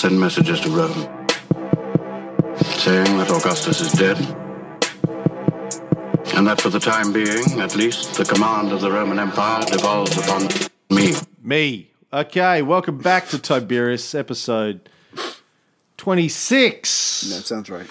send messages to Rome, saying that Augustus is dead, and that for the time being, at least, the command of the Roman Empire devolves upon me. Me. Okay, welcome back to Tiberius, episode 26. That sounds right.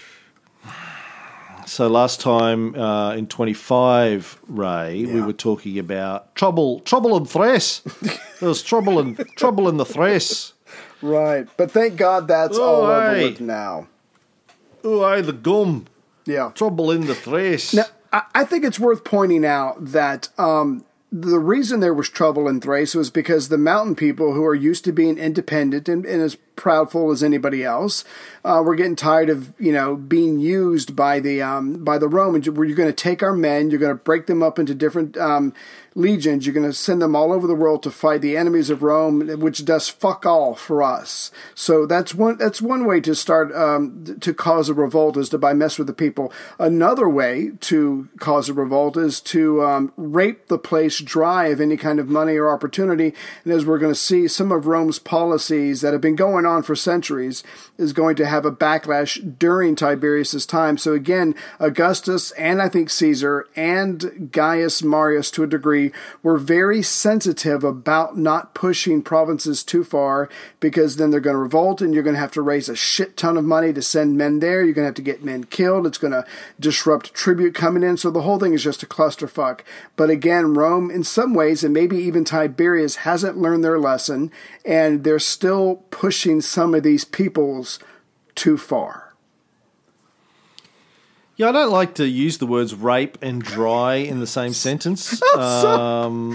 So last time in 25, Ray, we were talking about trouble in Thrace. There was trouble in the Thrace. Right, but thank God that's all over with now. Oh, aye, the gum. Yeah. Trouble in the Thrace. Now, I think it's worth pointing out that the reason there was trouble in Thrace was because the mountain people, who are used to being independent and as proudful as anybody else, were getting tired of being used by the Romans. Where you're going to take our men, you're going to break them up into different legions, you're going to send them all over the world to fight the enemies of Rome, which does fuck all for us. So that's one way to start to cause a revolt, is to by mess with the people. Another way to cause a revolt is to rape the place dry of any kind of money or opportunity. And as we're going to see, some of Rome's policies that have been going on for centuries is going to have a backlash during Tiberius's time. So again, Augustus and I think Caesar and Gaius Marius to a degree were very sensitive about not pushing provinces too far, because then they're going to revolt and you're going to have to raise a shit ton of money to send men there. You're going to have to get men killed. It's going to disrupt tribute coming in. So the whole thing is just a clusterfuck. But again, Rome, in some ways, and maybe even Tiberius, hasn't learned their lesson, and they're still pushing some of these peoples too far. Yeah, I don't like to use the words rape and dry in the same sentence. I'm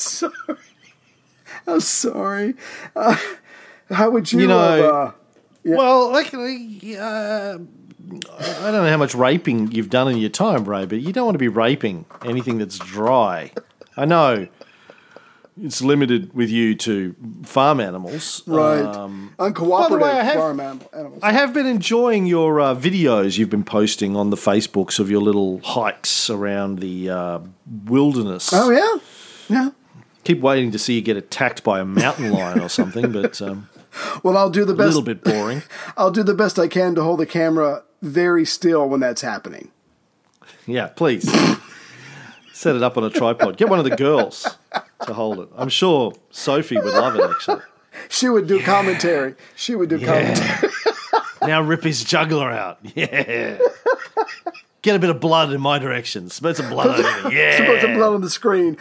sorry. How would you? Well, actually, I don't know how much raping you've done in your time, Ray, but you don't want to be raping anything that's dry. I know it's limited with you to farm animals. Right. Uncooperative farm animals. I have been enjoying your videos you've been posting on the Facebooks of your little hikes around the wilderness. Oh, yeah? Yeah. Keep waiting to see you get attacked by a mountain lion or something, but well, I'll do the best. A little bit boring. I'll do the best I can to hold the camera very still when that's happening. Yeah, please. Set it up on a tripod. Get one of the girls to hold it. I'm sure Sophie would love it, actually. She would do commentary. Commentary. Now rip his jugular out. Yeah. Get a bit of blood in my direction. Spread some blood over me. Yeah. Spread some blood on the screen.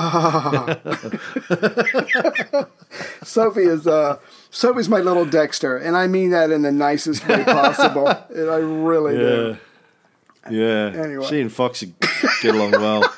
Sophie's my little Dexter, and I mean that in the nicest way possible. And I really do. Yeah. Anyway. She and Foxy get along well.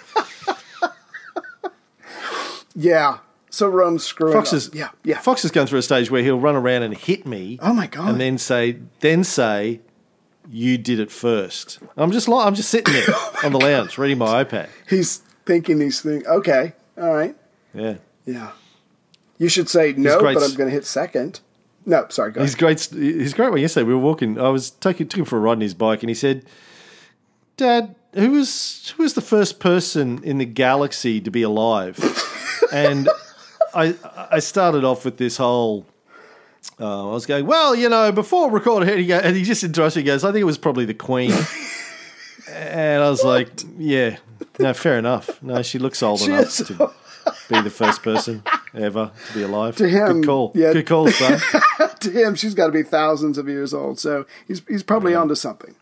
Yeah. So Rome's screwing Fox up. Yeah. Fox is going through a stage where he'll run around and hit me. Oh my God. And then say, you did it first. I'm just sitting there on the lounge reading my iPad. He's thinking these things. Okay. All right. Yeah. Yeah. You should say no, but I'm going to hit second. No, sorry, go ahead. He's great when yesterday we were walking. I was took him for a ride on his bike, and he said, "Dad, who was the first person in the galaxy to be alive?" And I started off with this whole. I was going, well, before recording here, and he just interrupts me. He goes, "I think it was probably the Queen." And I was like, "Yeah, no, fair enough. No, she looks old enough to be the first person ever to be alive." To him, good call. Yeah. Good call, son. To him, she's got to be thousands of years old, so he's probably onto something.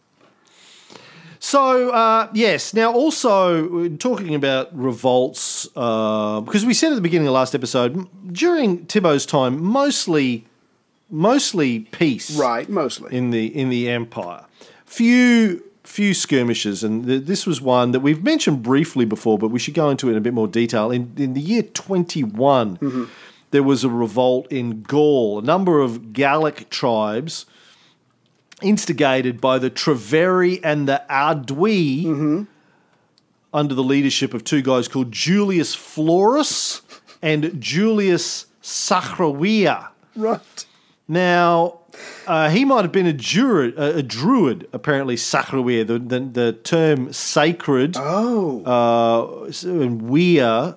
So, yes. Now, also, talking about revolts, because we said at the beginning of the last episode, during Thibaut's time, mostly peace. Right, mostly. In the Empire. Few skirmishes, and this was one that we've mentioned briefly before, but we should go into it in a bit more detail. In the year 21, there was a revolt in Gaul. A number of Gallic tribes, instigated by the Treveri and the Aedui, under the leadership of two guys called Julius Florus and Julius Sacravia. Right. Now, He might have been a druid, apparently, Sacrowir, the term sacred. And Weir,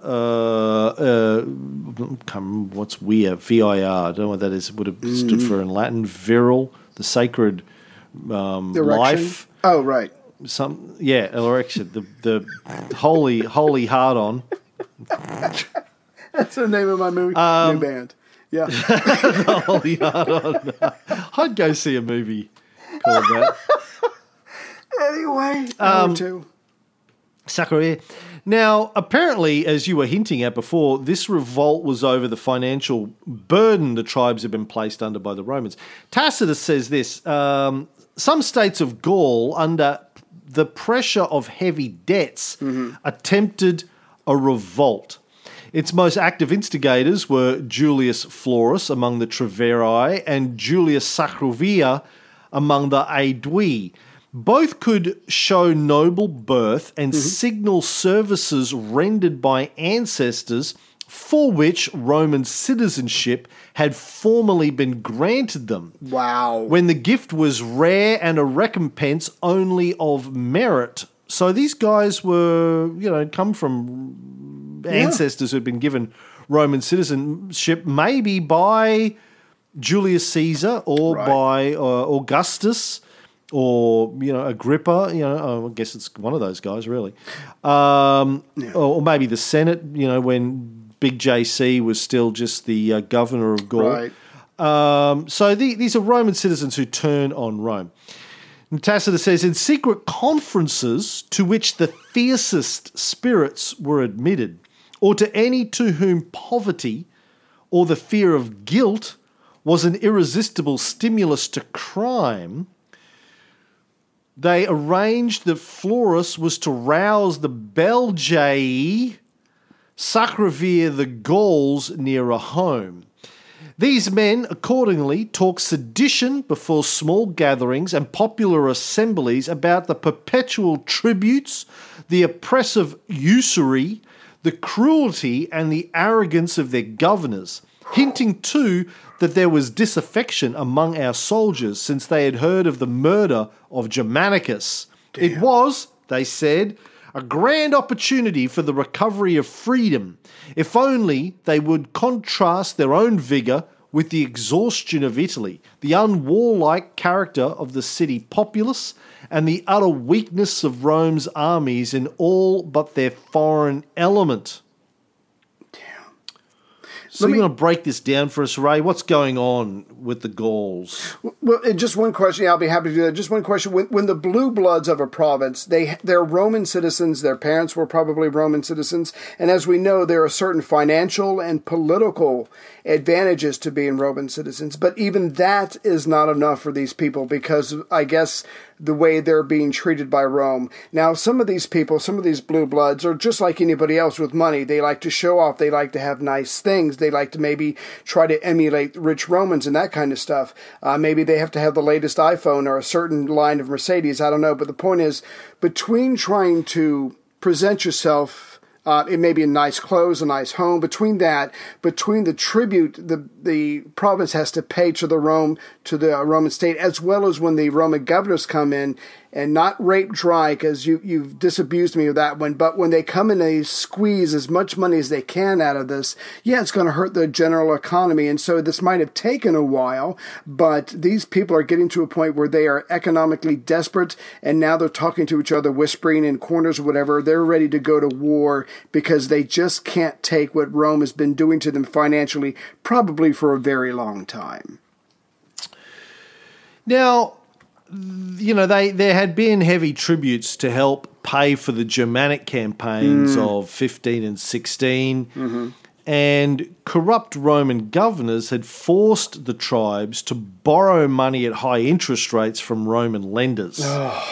can't remember what's Weir, V-I-R, I don't know what that is. It would have stood for in Latin, virile, the sacred life. Oh, right. Erection, the holy hard-on. That's the name of my new band. Yeah. The holy hard-on. I'd go see a movie called that. Anyway, two. Sacrowir. Now, apparently, as you were hinting at before, this revolt was over the financial burden the tribes had been placed under by the Romans. Tacitus says this, some states of Gaul, under the pressure of heavy debts, attempted a revolt. Its most active instigators were Julius Florus among the Treveri and Julius Sacrovia among the Aedui. Both could show noble birth and signal services rendered by ancestors for which Roman citizenship had formerly been granted them. Wow. When the gift was rare and a recompense only of merit. So these guys were, come from ancestors who'd been given Roman citizenship, maybe by Julius Caesar or by Augustus or, Agrippa. I guess it's one of those guys, really. Or maybe the Senate, when Big JC was still just the governor of Gaul. Right. So these are Roman citizens who turn on Rome. And Tacitus says, in secret conferences to which the fiercest spirits were admitted, or to any to whom poverty or the fear of guilt was an irresistible stimulus to crime, they arranged that Florus was to rouse the Belgae, Sacrovir the Gauls near a home. These men accordingly talked sedition before small gatherings and popular assemblies about the perpetual tributes, the oppressive usury, the cruelty and the arrogance of their governors, hinting too that there was disaffection among our soldiers since they had heard of the murder of Germanicus. Damn. It was, they said, a grand opportunity for the recovery of freedom, if only they would contrast their own vigour with the exhaustion of Italy, the unwarlike character of the city populace, and the utter weakness of Rome's armies in all but their foreign element. So you're going to break this down for us, Ray? What's going on with the Gauls? Well, just one question. I'll be happy to do that. Just one question. When the blue bloods of a province, they're Roman citizens. Their parents were probably Roman citizens. And as we know, there are certain financial and political advantages to being Roman citizens. But even that is not enough for these people because, I guess, the way they're being treated by Rome. Now, some of these people, some of these blue bloods are just like anybody else with money. They like to show off. They like to have nice things. They like to maybe try to emulate rich Romans and that kind of stuff. Maybe they have to have the latest iPhone or a certain line of Mercedes. I don't know. But the point is, between trying to present yourself, it may be in nice clothes, a nice home. Between the tribute the province has to pay to the Roman state, as well as when the Roman governors come in and not rape dry, because you've disabused me of that one, but when they come in and they squeeze as much money as they can out of this, it's going to hurt the general economy. And so this might have taken a while, but these people are getting to a point where they are economically desperate, and now they're talking to each other, whispering in corners or whatever. They're ready to go to war because they just can't take what Rome has been doing to them financially, probably for a very long time. Now, there had been heavy tributes to help pay for the Germanic campaigns of 15 and 16, and corrupt Roman governors had forced the tribes to borrow money at high interest rates from Roman lenders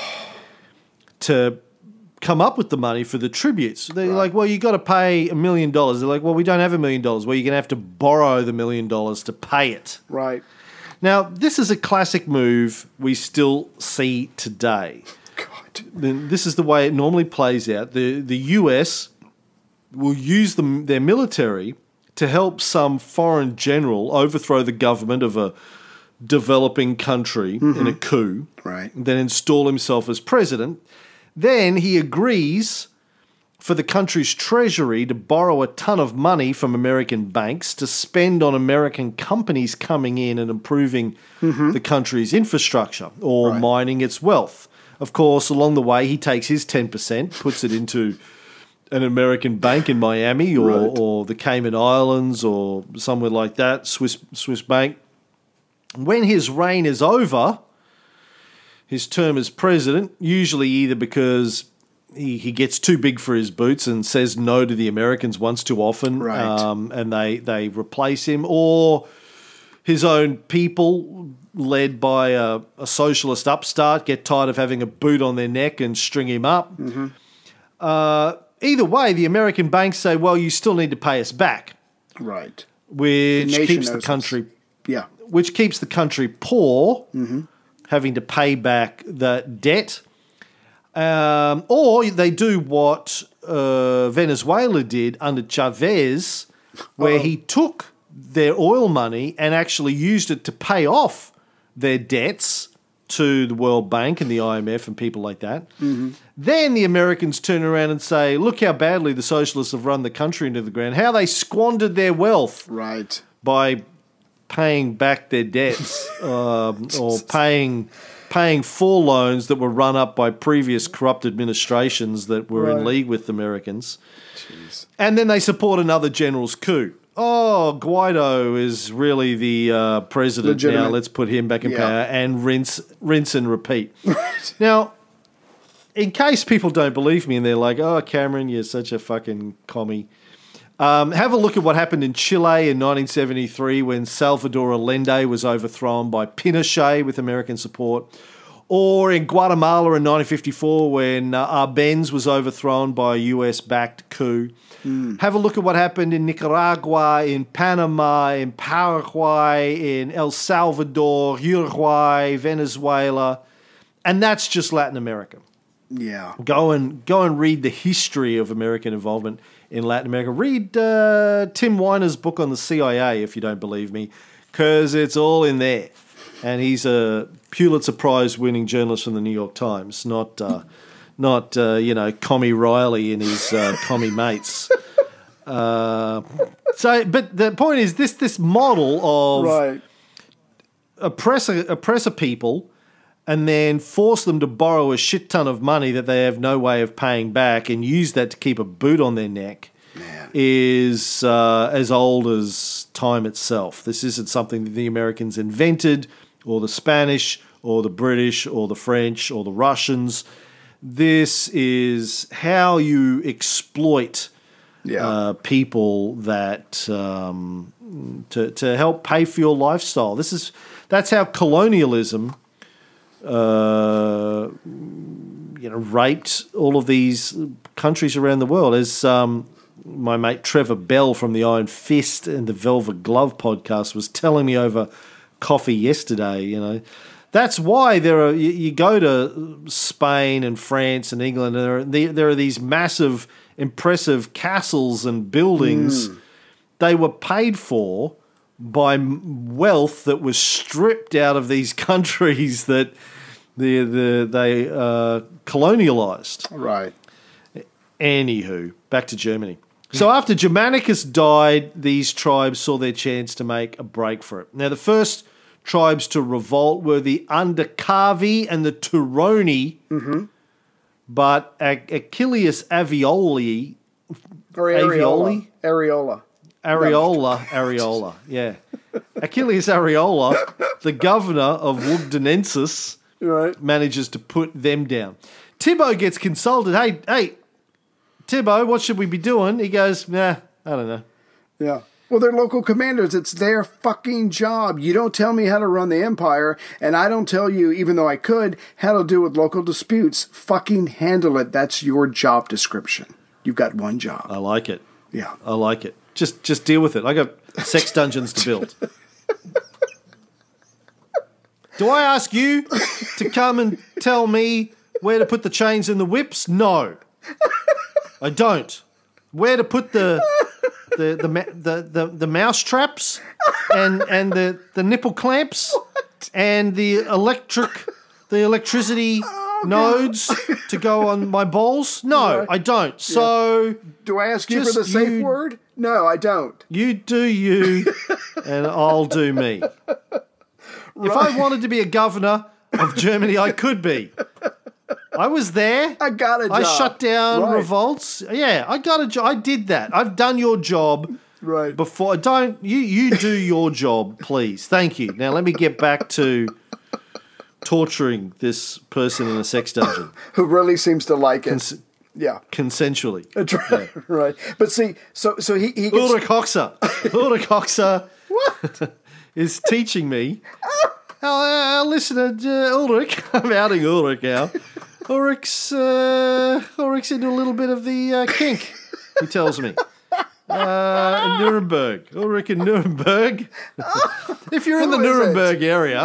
to come up with the money for the tributes. They're like, well, you got to pay $1 million. They're like, well, we don't have $1 million. Well, you're going to have to borrow the $1 million to pay it. Right. Now, this is a classic move we still see today. God. This is the way it normally plays out. The US will use their military to help some foreign general overthrow the government of developing country in a coup, Right. then install himself as president. Then he agrees for the country's treasury to borrow a ton of money from American banks to spend on American companies coming in and improving the country's infrastructure or Right. mining its wealth. Of course, along the way, he takes his 10%, puts it into an American bank in Miami or the Cayman Islands or somewhere like that, Swiss bank. When his reign is over, his term as president, usually either because he gets too big for his boots and says no to the Americans once too often, Right. and they replace him, or his own people, led by a socialist upstart, get tired of having a boot on their neck and string him up. Either way, the American banks say, well, you still need to pay us back, Right. which nation keeps the knows country Yeah. poor, having to pay back the debt. Or they do what Venezuela did under Chavez, where he took their oil money and actually used it to pay off their debts to the World Bank and the IMF and people like that. Then the Americans turn around and say, look how badly the socialists have run the country into the ground, how they squandered their wealth Right. by paying back their debts or paying for loans that were run up by previous corrupt administrations that were in Right. league with Americans. Jeez. And then they support another general's coup. Oh, Guaido is really the president Legitimate. now. Let's put him back in Yeah. power and rinse and repeat. Now, in case people don't believe me and they're like, oh, Cameron, you're such a fucking commie. Have a look at what happened in Chile in 1973 when Salvador Allende was overthrown by Pinochet with American support. Or in Guatemala in 1954 when Arbenz was overthrown by a US-backed coup. Have a look at what happened in Nicaragua, in Panama, in Paraguay, in El Salvador, Uruguay, Venezuela. And that's just Latin America. Yeah. Go and read the history of American involvement in Latin America. Read Tim Weiner's book on the CIA, if you don't believe me, because it's all in there. And he's a Pulitzer Prize winning journalist from the New York Times, not Commie Riley and his commie mates. But the point is this model of Right. oppress a people and then force them to borrow a shit ton of money that they have no way of paying back and use that to keep a boot on their neck is as old as time itself. This isn't something that the Americans invented, or the Spanish, or the British, or the French, or the Russians. This is how you exploit people that to help pay for your lifestyle. That's how colonialism raped all of these countries around the world. As my mate Trevor Bell from the Iron Fist and the Velvet Glove podcast was telling me over coffee yesterday, that's why you go to Spain and France and England, and there are these massive, impressive castles and buildings. They were paid for by wealth that was stripped out of these countries that they colonialized. Right. Anywho, back to Germany. So after Germanicus died, these tribes saw their chance to make a break for it. Now, the first tribes to revolt were the Undercavi and the Turoni, but Achilles Areola, yeah. Achilles Areola, the governor of Lugdunensis, manages to put them down. Thibaut gets consulted. Hey, Thibaut, what should we be doing? He goes, nah, I don't know. Yeah. Well, they're local commanders. It's their fucking job. You don't tell me how to run the empire, and I don't tell you, even though I could, how to deal with local disputes. Fucking handle it. That's your job description. You've got one job. I like it. Yeah. I like it. Just deal with it. I got sex dungeons to build. Do I ask you to come and tell me where to put the chains and the whips? No. I don't. Where to put the mouse traps and the nipple clamps? and the electricity nodes to go on my balls? No, I don't. So do I ask you for the safe word? No, I don't. You do you, and I'll do me. If I wanted to be a governor of Germany, I could be. I was there. I got a job. I shut down revolts. Yeah, I got a job. I did that. I've done your job. Right. Before, don't you do your job, please. Thank you. Now let me get back to torturing this person in a sex dungeon who really seems to like it. Consensually. Right. But see, so he gets... Ulrich Hoxha is teaching me. Listener, Ulrich, I'm outing Ulrich now. Ulrich's into a little bit of the kink, he tells me. In Nuremberg. Ulrich in Nuremberg. If you're in the Nuremberg area,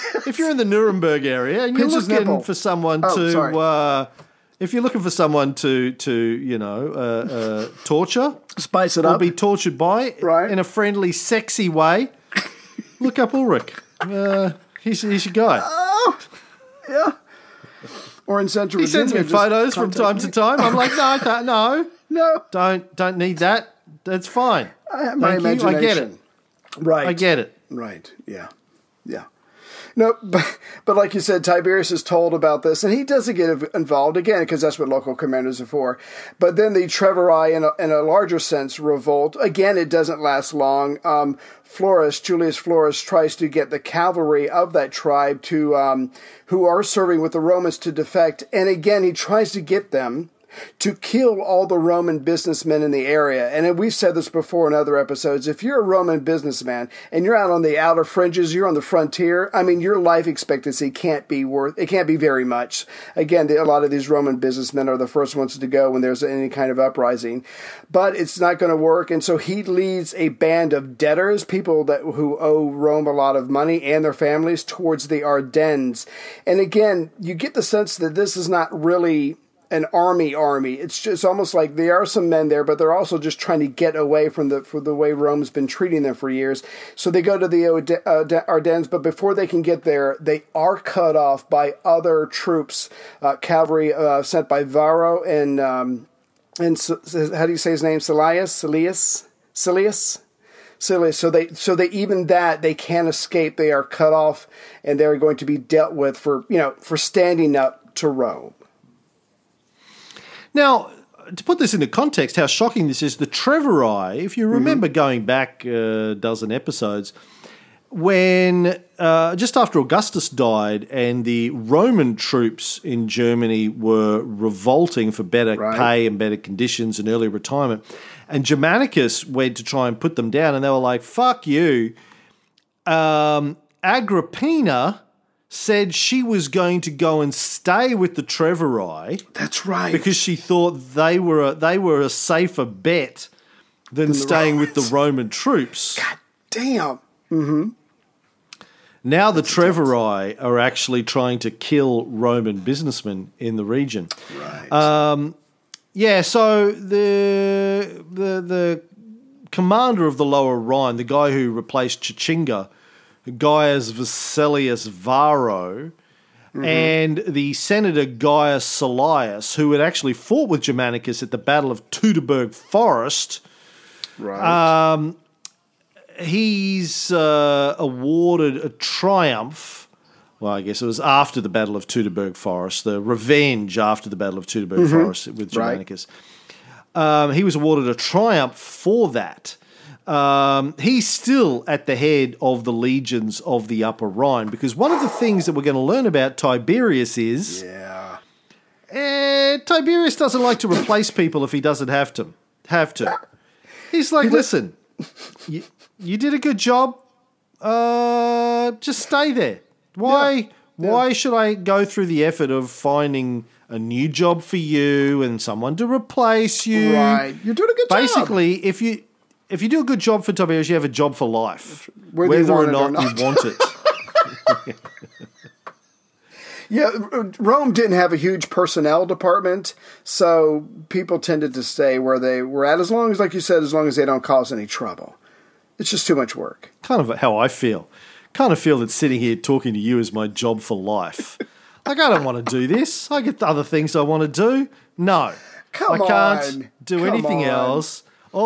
and you're looking for someone if you're looking for someone to torture, spice it up, or be tortured by, in a friendly, sexy way, look up Ulrich. He's your guy. Oh, yeah. Or in Central Virginia. He sends me photos from time to time. I'm like, no, don't need that. That's fine. I have my imagination. I get it. Right. I get it. Right. Yeah. No, but like you said, Tiberius is told about this, and he doesn't get involved, again, because that's what local commanders are for. But then the Treveri, in a larger sense, revolt. Again, it doesn't last long. Julius Florus tries to get the cavalry of that tribe who are serving with the Romans to defect. And again, he tries to get them to kill all the Roman businessmen in the area. And we've said this before in other episodes. If you're a Roman businessman and you're out on the outer fringes, you're on the frontier, I mean, your life expectancy can't be very much. Again, a lot of these Roman businessmen are the first ones to go when there's any kind of uprising. But it's not going to work. And so he leads a band of debtors, people who owe Rome a lot of money and their families, towards the Ardennes. And again, you get the sense that this is not really an army. It's just almost like there are some men there, but they're also just trying to get away from the way Rome's been treating them for years. So they go to the Ardennes, but before they can get there, they are cut off by other troops, cavalry sent by Varro and how do you say his name? Silius. So they even that they can't escape. They are cut off, and they're going to be dealt with for standing up to Rome. Now, to put this into context, how shocking this is, the Treveri, if you remember going back a dozen episodes, when just after Augustus died and the Roman troops in Germany were revolting for better pay and better conditions and early retirement, and Germanicus went to try and put them down, and they were like, fuck you. Agrippina said she was going to go and stay with the Treveri. That's right. Because she thought they were a safer bet than staying with the Roman troops. God damn. Mm-hmm. Now the Treveri are actually trying to kill Roman businessmen in the region. Right. So the commander of the Lower Rhine, the guy who replaced Chichinga, Gaius Vesalius Varro, and the Senator Gaius Salius, who had actually fought with Germanicus at the Battle of Teutoburg Forest. Right. He's awarded a triumph. Well, I guess it was after the Battle of Teutoburg Forest, the revenge after the Battle of Teutoburg Forest with Germanicus. Right. He was awarded a triumph for that. He's still at the head of the legions of the Upper Rhine, because one of the things that we're going to learn about Tiberius is Tiberius doesn't like to replace people if he doesn't have to. He's like, listen, you did a good job. Just stay there. Why should I go through the effort of finding a new job for you and someone to replace you? Right. You're doing a good job. Basically, if you do a good job for Tiberius, you have a job for life, whether or not you want it. Yeah, Rome didn't have a huge personnel department, so people tended to stay where they were at, as long as, like you said, as long as they don't cause any trouble. It's just too much work. Kind of how I feel. kind of feel that sitting here talking to you is my job for life. Like, I don't want to do this. I get other things I want to do. No. I can't do anything else.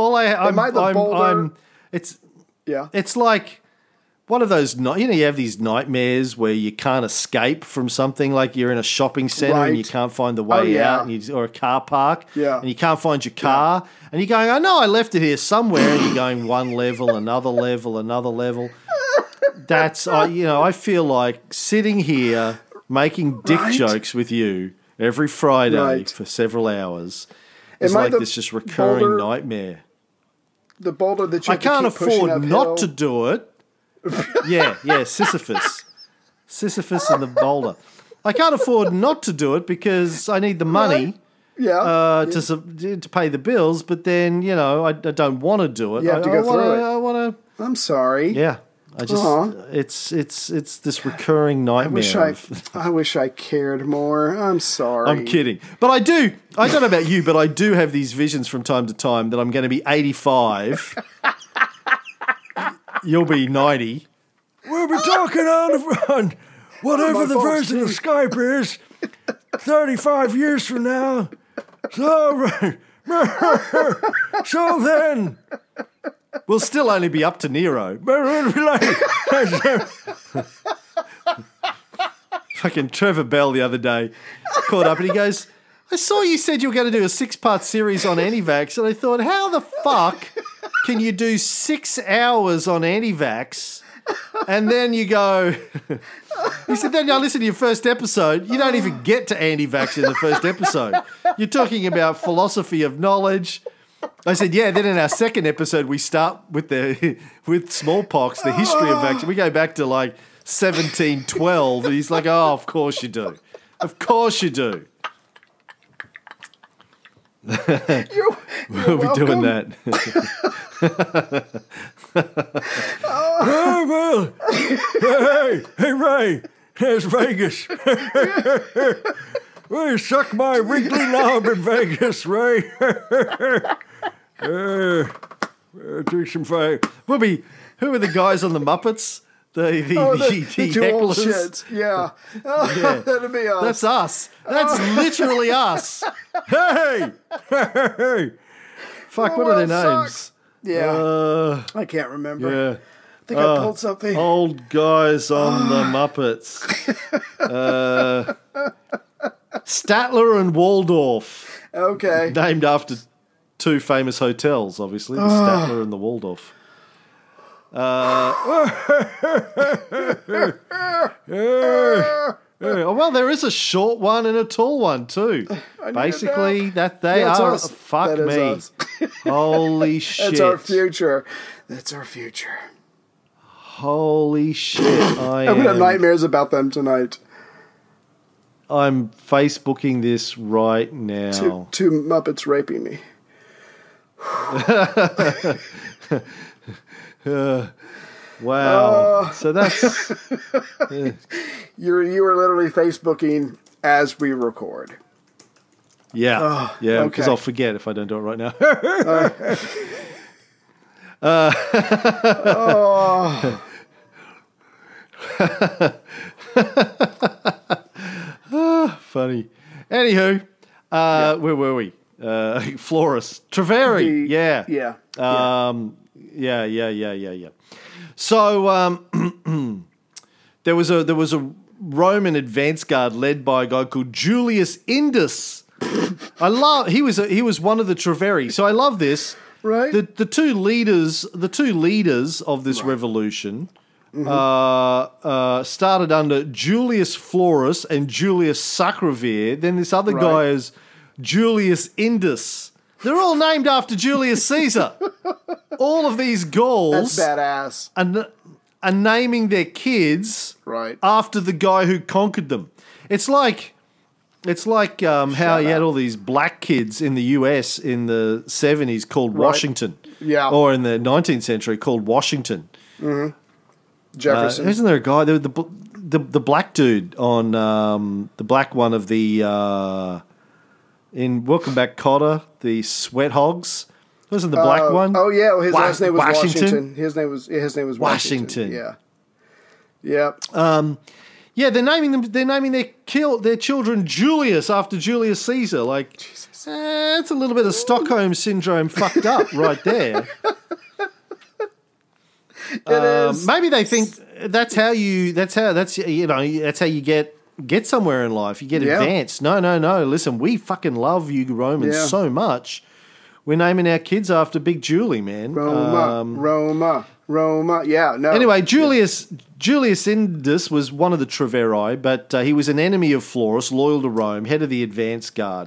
It's like one of those, you have these nightmares where you can't escape from something, like you're in a shopping centre and you can't find the way out, or a car park, and you can't find your car, and you're going, I know I left it here somewhere, and you're going one level, another level, another level. That's, I feel like sitting here making dick jokes with you every Friday for several hours is like this just recurring nightmare. The boulder that you I can't afford not to do it. Yeah, Sisyphus and the boulder. I can't afford not to do it because I need the money to pay the bills, but then, I don't want to do it. You have to go through it. I want to. I'm sorry. Yeah. I just it's this recurring nightmare. I wish I cared more. I'm sorry. I'm kidding. But I do. I don't know about you, but I do have these visions from time to time that I'm going to be 85. You'll be 90. We'll be talking on the front. Whatever the version of Skype is, 35 years from now. So then, we'll still only be up to Nero. Fucking Trevor Bell the other day called up and he goes, I saw you said you were going to do a 6-part series on anti-vax, and I thought, how the fuck can you do 6 hours on anti-vax and then you go... He said, then I listen to your first episode, you don't even get to anti-vax in the first episode. You're talking about philosophy of knowledge. I said, yeah, then in our second episode we start with smallpox, the history of vaccine. We go back to like 1712, and he's like, oh, of course you do. Of course you do. We'll be doing that. Oh, well. Hey, Ray, there's Vegas. Well, suck my wrinkly knob in Vegas, Ray. Drink some fire. Who are the guys on the Muppets? The two old hecklers? shits. Yeah. That'd be us. That's us. That's literally us. Hey! Fuck, what are their names? Yeah. I can't remember. Yeah. I think I pulled something. Old guys on the Muppets. Statler and Waldorf. Okay. Named after two famous hotels, obviously, the Statler and the Waldorf. Well, there is a short one and a tall one too. Basically, us. Fuck that me. Us. Holy shit. That's our future. That's our future. Holy shit. I'm going to have nightmares about them tonight. I'm Facebooking this right now. Two Muppets raping me. Wow. So that's... You were literally Facebooking as we record. Yeah. Yeah, because okay. I'll forget if I don't do it right now. Funny. Anywho, where were we? Flores. Treveri. Yeah. Yeah. So there was a Roman advance guard led by a guy called Julius Indus. He was one of the Treveri. So I love this. Right. The two leaders of this revolution started under Julius Florus and Julius Sacrovir. Then this other guy is Julius Indus. They're all named after Julius Caesar. All of these Gauls that's badass. Are naming their kids after the guy who conquered them. It's like how you had all these black kids in the US in the 70s called Washington. Yeah. Or in the 19th century called Washington. Mm-hmm. Jefferson. Isn't there a guy, the black dude on the black one of the in Welcome Back Kotter, the Sweat Hogs? Wasn't the black one? Oh yeah, his last name was Washington. His name was Washington. Yeah. Yep. Yeah, they're naming them. They're naming their children Julius after Julius Caesar. Like, it's a little bit of Stockholm syndrome fucked up right there. It is. Maybe they think that's how you get somewhere in life. You get advanced. No. Listen, we fucking love you Romans so much. We're naming our kids after Big Julie, man. Roma. Yeah, no. Anyway, Julius Indus was one of the Treveri, but he was an enemy of Florus, loyal to Rome, head of the advance guard.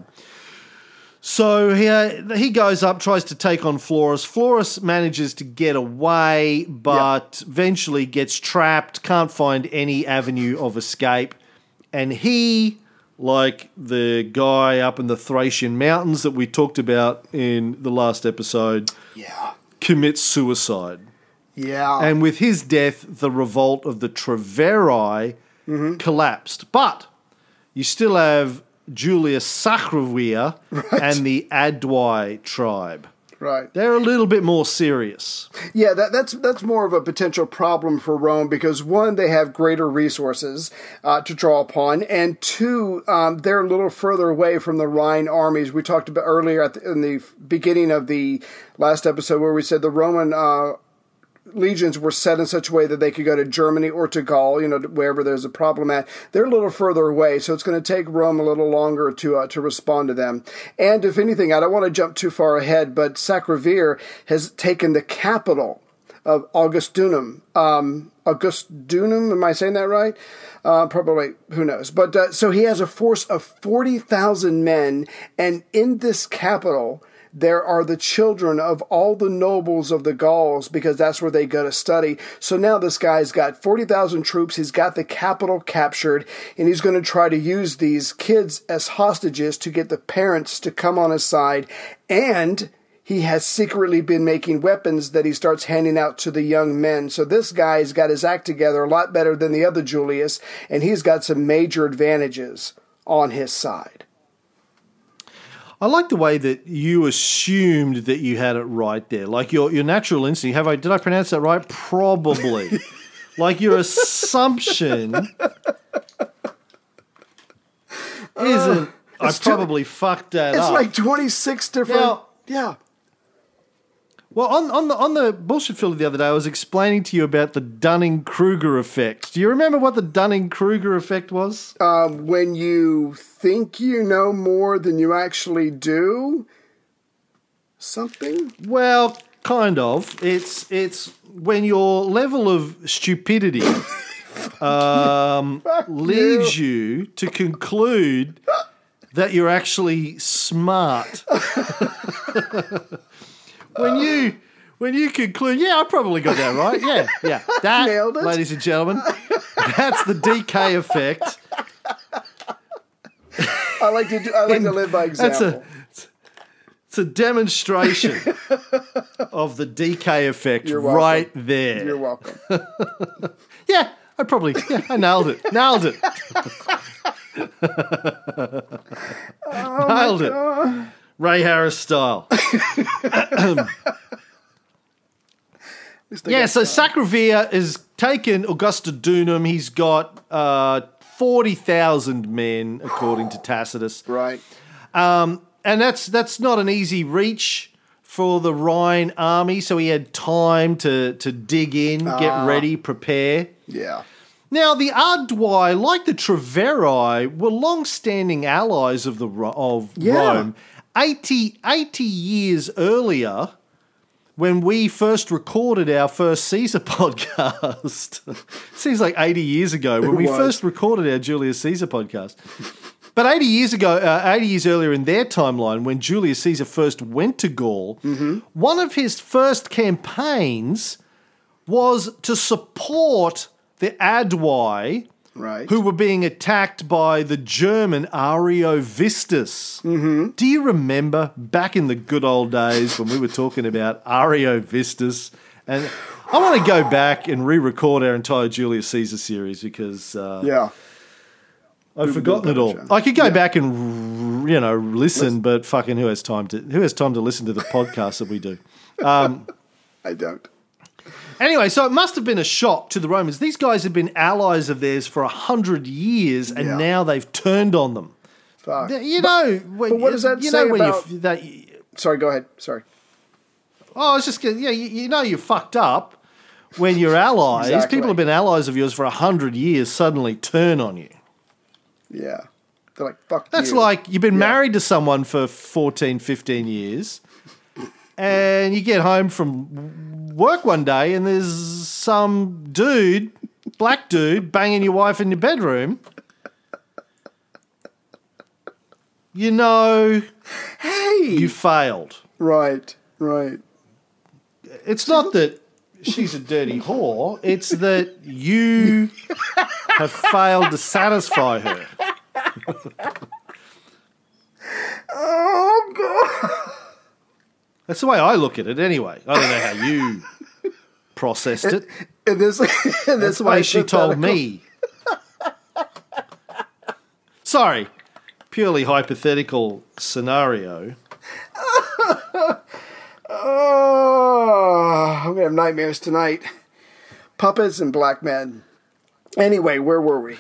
So he goes up, tries to take on Florus. Florus manages to get away, but eventually gets trapped, can't find any avenue of escape. And he, like the guy up in the Thracian mountains that we talked about in the last episode, commits suicide. Yeah. And with his death, the revolt of the Treveri collapsed. But you still have Julius Sacrovir and the Adwai tribe. Right. They're a little bit more serious. Yeah, that's more of a potential problem for Rome because, one, they have greater resources to draw upon, and two, they're a little further away from the Rhine armies. We talked about earlier in the beginning of the last episode where we said the Roman legions were set in such a way that they could go to Germany or to Gaul, wherever there's a problem at. They're a little further away, so it's going to take Rome a little longer to respond to them. And if anything, I don't want to jump too far ahead, but Sacrovir has taken the capital of Augustinum. Augustinum, am I saying that right? Probably, who knows? But so he has a force of 40,000 men, and in this capital there are the children of all the nobles of the Gauls because that's where they go to study. So now this guy's got 40,000 troops. He's got the capital captured, and he's going to try to use these kids as hostages to get the parents to come on his side. And he has secretly been making weapons that he starts handing out to the young men. So this guy's got his act together a lot better than the other Julius, and he's got some major advantages on his side. I like the way that you assumed that you had it right there. Like your natural instinct. Did I pronounce that right? Probably. Like your assumption isn't. I probably fucked that up. It's like 26 different. Yeah. Well, on the bullshit filler the other day, I was explaining to you about the Dunning-Kruger effect. Do you remember what the Dunning-Kruger effect was? When you think you know more than you actually do? Something? Well, kind of. It's when your level of stupidity leads you to conclude that you're actually smart. When you conclude, I probably got that right. Yeah. That, nailed it. Ladies and gentlemen, that's the DK effect. I like to live by example. It's a demonstration of the DK effect right there. You're welcome. I nailed it. Nailed it. Nailed it. God. Ray Harris style. So Sacrovir has taken Augustodunum. He's got 40,000 men, according to Tacitus. Right. And that's not an easy reach for the Rhine army, so he had time to dig in, get ready, prepare. Yeah. Now, the Adwai, like the Treveri, were long-standing allies of Rome. 80 years earlier, when we first recorded our first Caesar podcast, seems like 80 years ago, when we first recorded our Julius Caesar podcast. But 80 years ago, 80 years earlier in their timeline, when Julius Caesar first went to Gaul, one of his first campaigns was to support the Adwai, who were being attacked by the German Ariovistus. Do you remember back in the good old days when we were talking about Ariovistus? And I want to go back and re-record our entire Julius Caesar series because I've forgotten it all. I could go back and listen, but fucking who has time to listen to the podcast that we do? I don't. Anyway, so it must have been a shock to the Romans. These guys had been allies of theirs for 100 years, and now they've turned on them. Fuck. You know, but what does that say about? Sorry, go ahead. Sorry. Oh, I was just going. Yeah, you know, you're fucked up when your allies, Exactly. people have been allies of yours for 100 years, suddenly turn on you. Yeah. They're like, fuck That's you. like you've been married to someone for 14, 15 years, and you get home from work one day and there's some dude, black dude, banging your wife in your bedroom. You know, Hey! you failed. Right. It's not that she's a dirty whore, it's that you have failed to satisfy her. Oh, God. That's the way I look at it anyway. I don't know how you processed it. That's the way she told me. Sorry, purely hypothetical scenario. Oh, I'm going to have nightmares tonight. Puppets and black men. Anyway, where were we?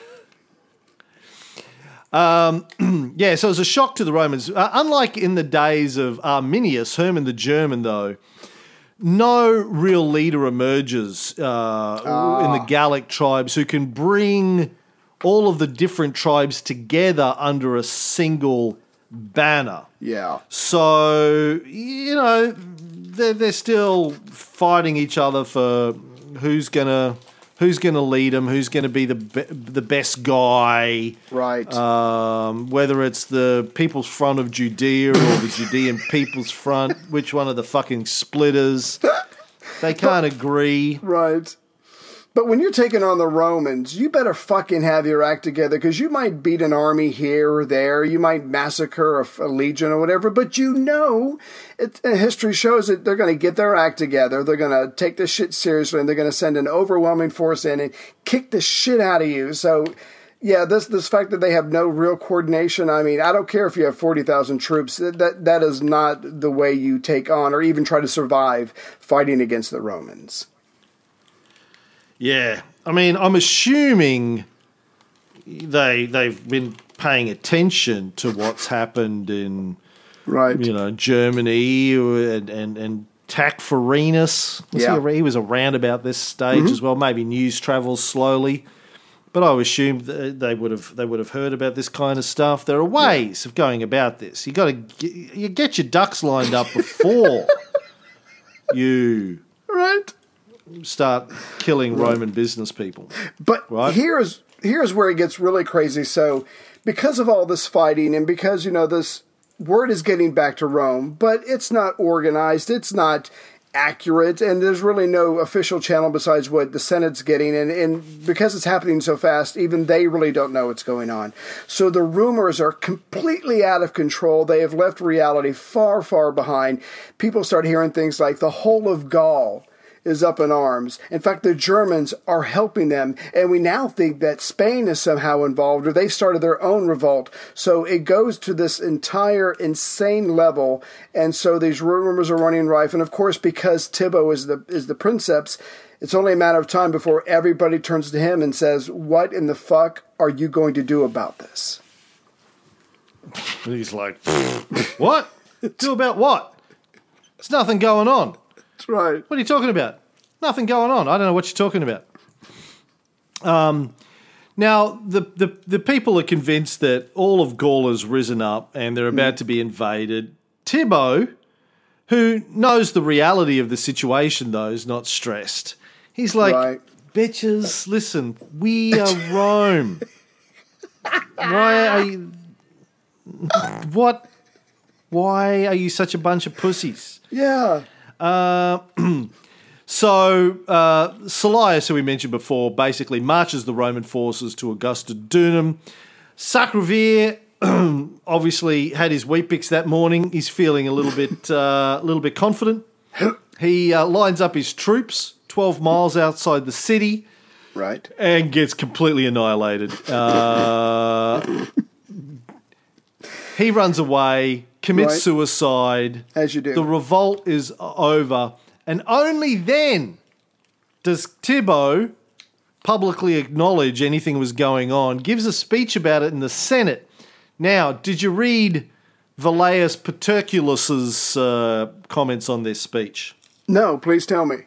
Yeah, so it was a shock to the Romans. Unlike in the days of Arminius, Herman the German, though, no real leader emerges in the Gallic tribes who can bring all of the different tribes together under a single banner. Yeah. So, you know, they're still fighting each other for who's gonna lead them, who's gonna be the best guy, Right. whether it's the People's Front of Judea or the Judean People's Front, which one of the fucking splitters? They can't agree. Right. But when you're taking on the Romans, you better fucking have your act together, because you might beat an army here or there, you might massacre a legion or whatever, but you know, history shows that they're going to get their act together, they're going to take this shit seriously, and they're going to send an overwhelming force in and kick the shit out of you. So, yeah, this fact that they have no real coordination, I mean, I don't care if you have 40,000 troops, that is not the way you take on or even try to survive fighting against the Romans. Yeah, I mean, I'm assuming they've been paying attention to what's happened in, Right. you know, Germany and Tacfarinas. He was around about this stage as well. Maybe news travels slowly, but I assume they would have heard about this kind of stuff. There are ways of going about this. You get your ducks lined up before you Right. start killing Roman business people. But Right. here's where it gets really crazy. So because of all this fighting and because, you know, this word is getting back to Rome, but it's not organized, it's not accurate, and there's really no official channel besides what the Senate's getting, and because it's happening so fast, even they really don't know what's going on. So the rumors are completely out of control. They have left reality far, far behind. People start hearing things like the whole of Gaul is up in arms. In fact, the Germans are helping them, and we now think that Spain is somehow involved, or they started their own revolt. So it goes to this entire insane level, and so these rumors are running rife. And of course, because Tibbo is the princeps, it's only a matter of time before everybody turns to him and says, "What in the fuck are you going to do about this?" And he's like, what? Do about what? There's nothing going on. That's right. What are you talking about? Nothing going on. I don't know what you're talking about. Now, the people are convinced that all of Gaul has risen up and they're about to be invaded. Tibbo, who knows the reality of the situation, though, is not stressed. He's like, Right. bitches, listen, we are Rome. Why are you... What? Why are you such a bunch of pussies? Yeah. So Salius, who we mentioned before, basically marches the Roman forces to Augusta Dunum. Sacrovir obviously had his Weet-Bix that morning. He's feeling a little bit confident. He lines up his troops 12 miles outside the city, Right. and gets completely annihilated. He runs away, commits Right. suicide. As you do. The revolt is over. And only then does Tibbo publicly acknowledge anything was going on, gives a speech about it in the Senate. Now, did you read Velleius Paterculus's comments on this speech? No, please tell me.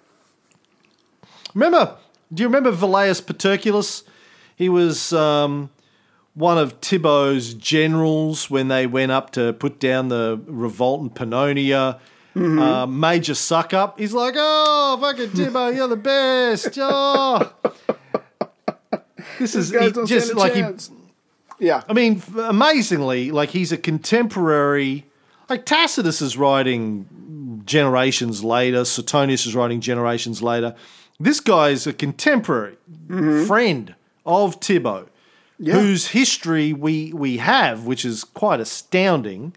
Do you remember Velleius Paterculus? He was one of Tibbo's generals when they went up to put down the revolt in Pannonia. Major suck up. He's like, oh, fucking Tibbo, you're the best. Oh. This is just like yeah. I mean, amazingly, like he's a contemporary. Like Tacitus is writing generations later. Suetonius is writing generations later. This guy's a contemporary friend of Tibbo, whose history we have, which is quite astounding.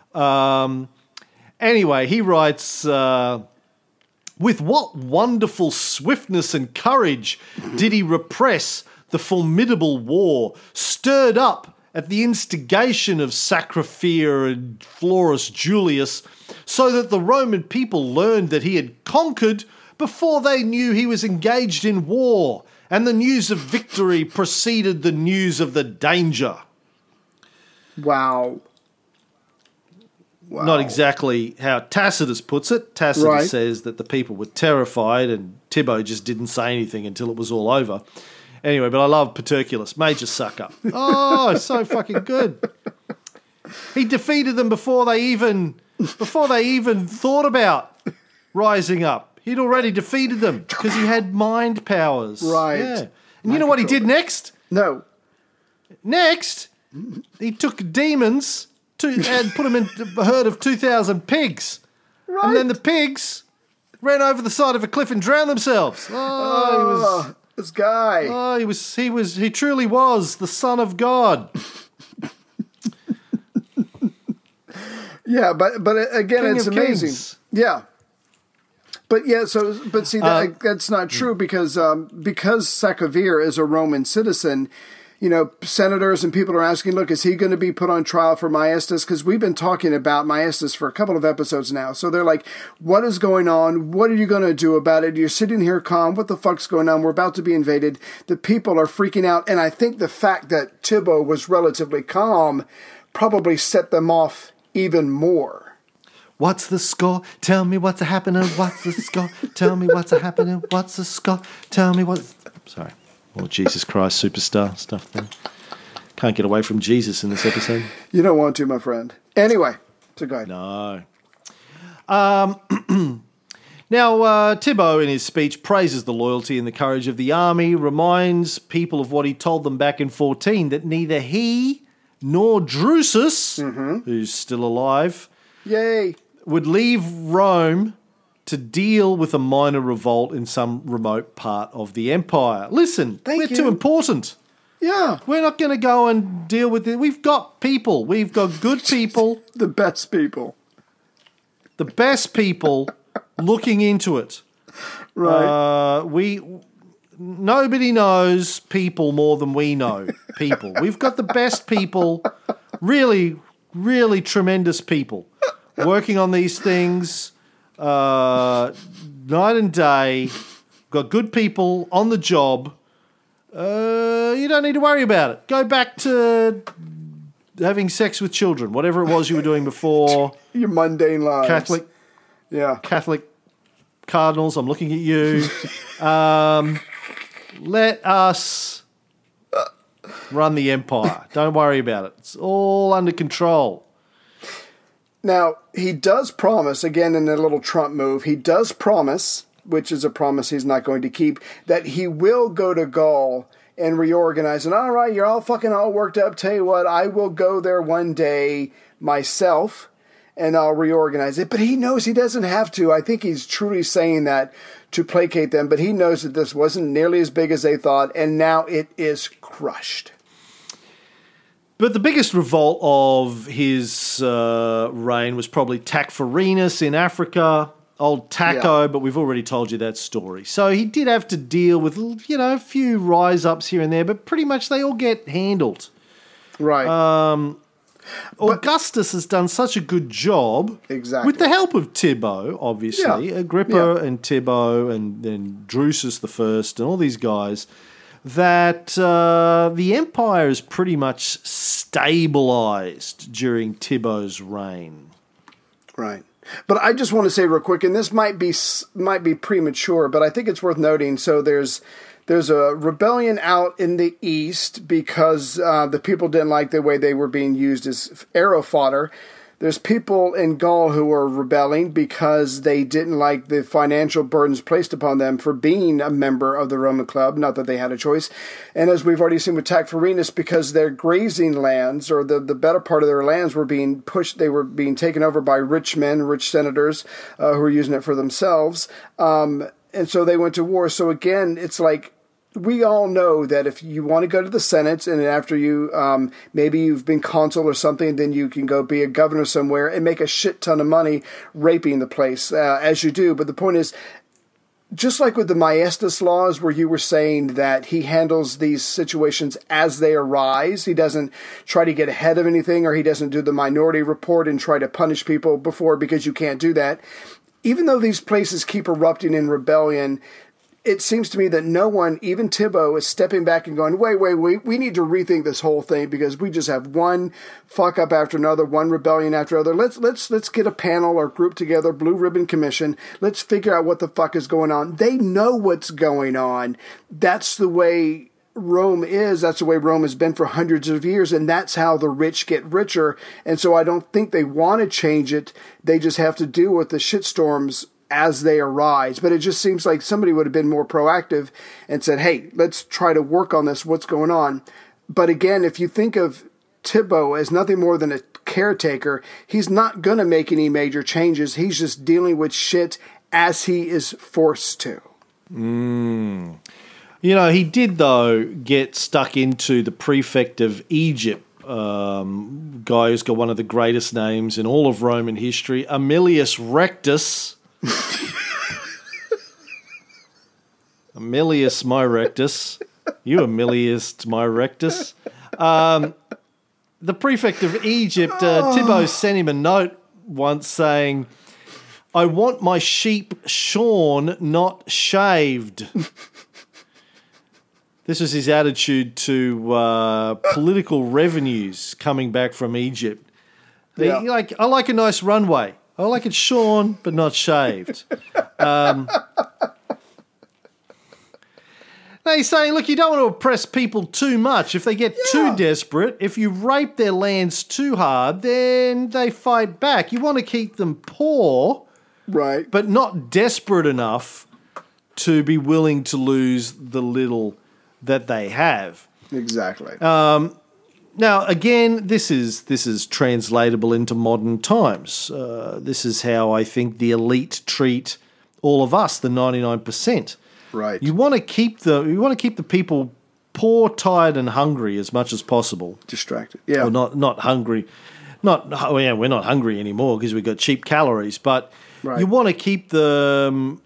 Anyway, he writes, with what wonderful swiftness and courage did he repress the formidable war stirred up at the instigation of Sacrophea and Florus Julius, so that the Roman people learned that he had conquered before they knew he was engaged in war, and the news of victory preceded the news of the danger. Wow. Not exactly how Tacitus puts it. Tacitus says that the people were terrified and Tibbo just didn't say anything until it was all over. Anyway, but I love Paterculus. Major sucker. Oh, so fucking good. He defeated them before they even thought about rising up. He'd already defeated them because he had mind powers. Right. Yeah. And you know what he did next? No. Next, he took demons and put them in a herd of 2,000 pigs. Right. And then the pigs ran over the side of a cliff and drowned themselves. Oh, this guy. Oh, he truly was the Son of God. Yeah, but again, King it's of amazing. Kings. Yeah. But see, that's not true because Sacrovir is a Roman citizen. You know, senators and people are asking, look, is he going to be put on trial for Maiestas? Because we've been talking about Maiestas for a couple of episodes now. So they're like, what is going on? What are you going to do about it? You're sitting here calm. What the fuck's going on? We're about to be invaded. The people are freaking out. And I think the fact that Tibbo was relatively calm probably set them off even more. What's the score? Tell me what's happening. What's the score? Tell me what's happening. What's the score? Tell me what... Sorry. More Jesus Christ superstar stuff there. Can't get away from Jesus in this episode. You don't want to, my friend. Anyway, so go ahead. No. Now, Tibbo in his speech praises the loyalty and the courage of the army, reminds people of what he told them back in 14, that neither he nor Drusus, who's still alive, would leave Rome to deal with a minor revolt in some remote part of the empire. Listen, we're too important. Yeah. We're not going to go and deal with it. We've got people. We've got good people. The best people. The best people looking into it. Right. Nobody knows people more than we know people. We've got the best people, really, really tremendous people working on these things night and day. Got good people on the job. You don't need to worry about it. Go back to having sex with children, whatever it was you were doing before. Your mundane lives. Catholic cardinals, I'm looking at you. Let us run the empire. Don't worry about it. It's all under control. Now, he does promise, again in a little Trump move, he does promise, which is a promise he's not going to keep, that he will go to Gaul and reorganize. And all right, you're all fucking all worked up. Tell you what, I will go there one day myself and I'll reorganize it. But he knows he doesn't have to. I think he's truly saying that to placate them. But he knows that this wasn't nearly as big as they thought. And now it is crushed. But the biggest revolt of his reign was probably Tacfarinas in Africa, old Taco, but we've already told you that story. So he did have to deal with, a few rise-ups here and there, but pretty much they all get handled. Right. Augustus has done such a good job, Exactly. with the help of Tibbo, obviously, Agrippa and Tibbo, and then Drusus the First, and all these guys, that the empire is pretty much stabilized during Tibbo's reign. Right. But I just want to say real quick, and this might be premature, but I think it's worth noting. So there's a rebellion out in the east because the people didn't like the way they were being used as arrow fodder. There's people in Gaul who are rebelling because they didn't like the financial burdens placed upon them for being a member of the Roman club, not that they had a choice. And as we've already seen with Tacfarinas, because their grazing lands, or the better part of their lands, were being pushed, they were being taken over by rich men, rich senators who were using it for themselves. And so they went to war. So again, it's like, we all know that if you want to go to the Senate, and after you, maybe you've been consul or something, then you can go be a governor somewhere and make a shit ton of money raping the place, as you do. But the point is, just like with the Maestas laws, where you were saying that he handles these situations as they arise, he doesn't try to get ahead of anything, or he doesn't do the minority report and try to punish people before, because you can't do that. Even though these places keep erupting in rebellion, it seems to me that no one, even Tibbo, is stepping back and going, wait, we need to rethink this whole thing, because we just have one fuck up after another, one rebellion after another. Let's get a panel or group together, Blue Ribbon Commission. Let's figure out what the fuck is going on. They know what's going on. That's the way Rome is. That's the way Rome has been for hundreds of years, and that's how the rich get richer. And so I don't think they want to change it. They just have to deal with the shitstorms as they arise. But it just seems like somebody would have been more proactive and said, hey, let's try to work on this. What's going on? But again, if you think of Tibbo as nothing more than a caretaker, he's not going to make any major changes. He's just dealing with shit as he is forced to. You know, he did, though, get stuck into the prefect of Egypt, guy who's got one of the greatest names in all of Roman history, Aemilius Rectus. Aemilius my rectus. You Aemilius my rectus. The prefect of Egypt, Tibbo, sent him a note once saying, I want my sheep shorn, not shaved. This was his attitude to political revenues coming back from Egypt. Yeah. I like a nice runway. I like it shorn, but not shaved. Now he's saying, look, you don't want to oppress people too much. If they get too desperate, if you rape their lands too hard, then they fight back. You want to keep them poor, right, but not desperate enough to be willing to lose the little that they have. Exactly. Now, again, this is translatable into modern times. This is how I think the elite treat all of us, the 99%. Right. You want to keep the people poor, tired, and hungry as much as possible. Distracted. Yeah. Or not hungry. We're not hungry anymore because we've got cheap calories. But you want to keep them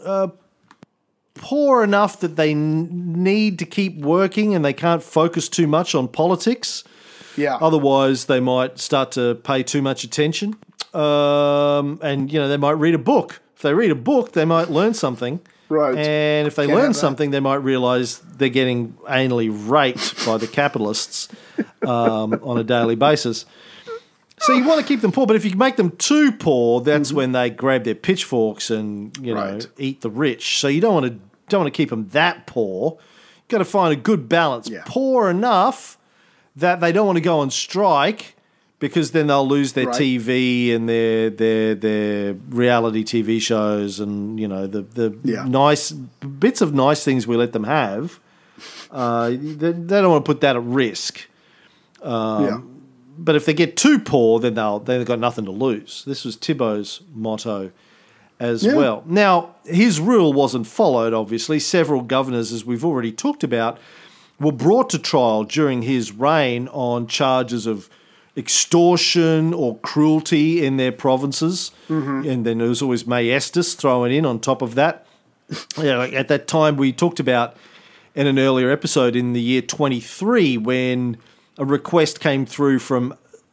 poor enough that they need to keep working and they can't focus too much on politics. Yeah. Otherwise, they might start to pay too much attention. And, they might read a book. If they read a book, they might learn something. Right. And if they learn something, they might realise they're getting anally raped by the capitalists on a daily basis. So you want to keep them poor, but if you make them too poor, that's when they grab their pitchforks and eat the rich. So you don't want to keep them that poor. You've got to find a good balance. Yeah. Poor enough that they don't want to go on strike because then they'll lose their TV and their reality TV shows and the nice bits of nice things we let them have. They don't want to put that at risk. But if they get too poor, then they've got nothing to lose. This was Tibbo's motto as well. Now, his rule wasn't followed, obviously. Several governors, as we've already talked about, were brought to trial during his reign on charges of extortion or cruelty in their provinces. Mm-hmm. And then there was always Maestas thrown in on top of that. At that time, we talked about in an earlier episode in the year 23 when a request came through from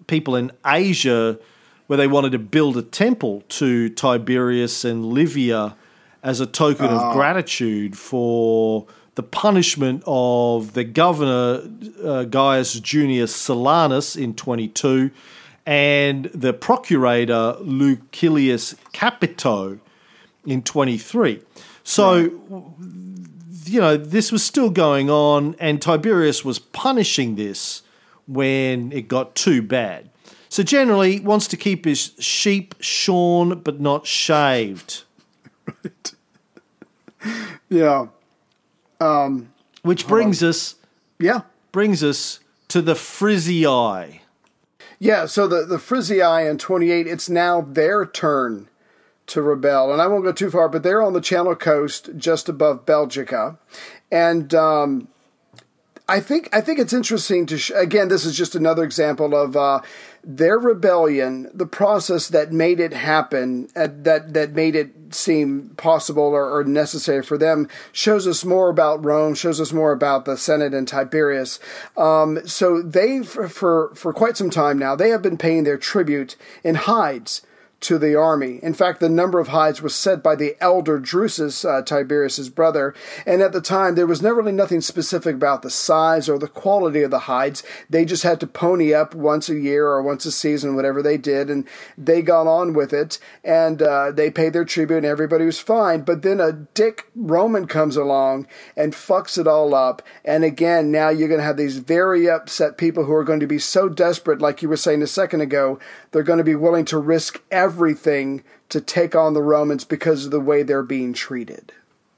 people in Asia where they wanted to build a temple to Tiberius and Livia as a token of gratitude for the punishment of the governor, Gaius Junius Silanus, in 22, and the procurator, Lucilius Capito, in 23. So, this was still going on, and Tiberius was punishing this when it got too bad. So generally, wants to keep his sheep shorn but not shaved. Right. Yeah. Which brings us to the Frisia. Yeah, so the Frisia in 28, it's now their turn to rebel. And I won't go too far, but they're on the Channel coast just above Belgica. And I think it's interesting to again, this is just another example of their rebellion, the process that made it happen, that made it seem possible or necessary for them, shows us more about Rome, shows us more about the Senate and Tiberius. So they, for quite some time now, they have been paying their tribute in hides to the army. In fact, the number of hides was set by the elder Drusus, Tiberius's brother, and at the time there was never really nothing specific about the size or the quality of the hides. They just had to pony up once a year or once a season, whatever they did, and they got on with it, and they paid their tribute, and everybody was fine. But then a dick Roman comes along and fucks it all up, and again, now you're going to have these very upset people who are going to be so desperate, like you were saying a second ago, they're going to be willing to risk everything to take on the Romans because of the way they're being treated.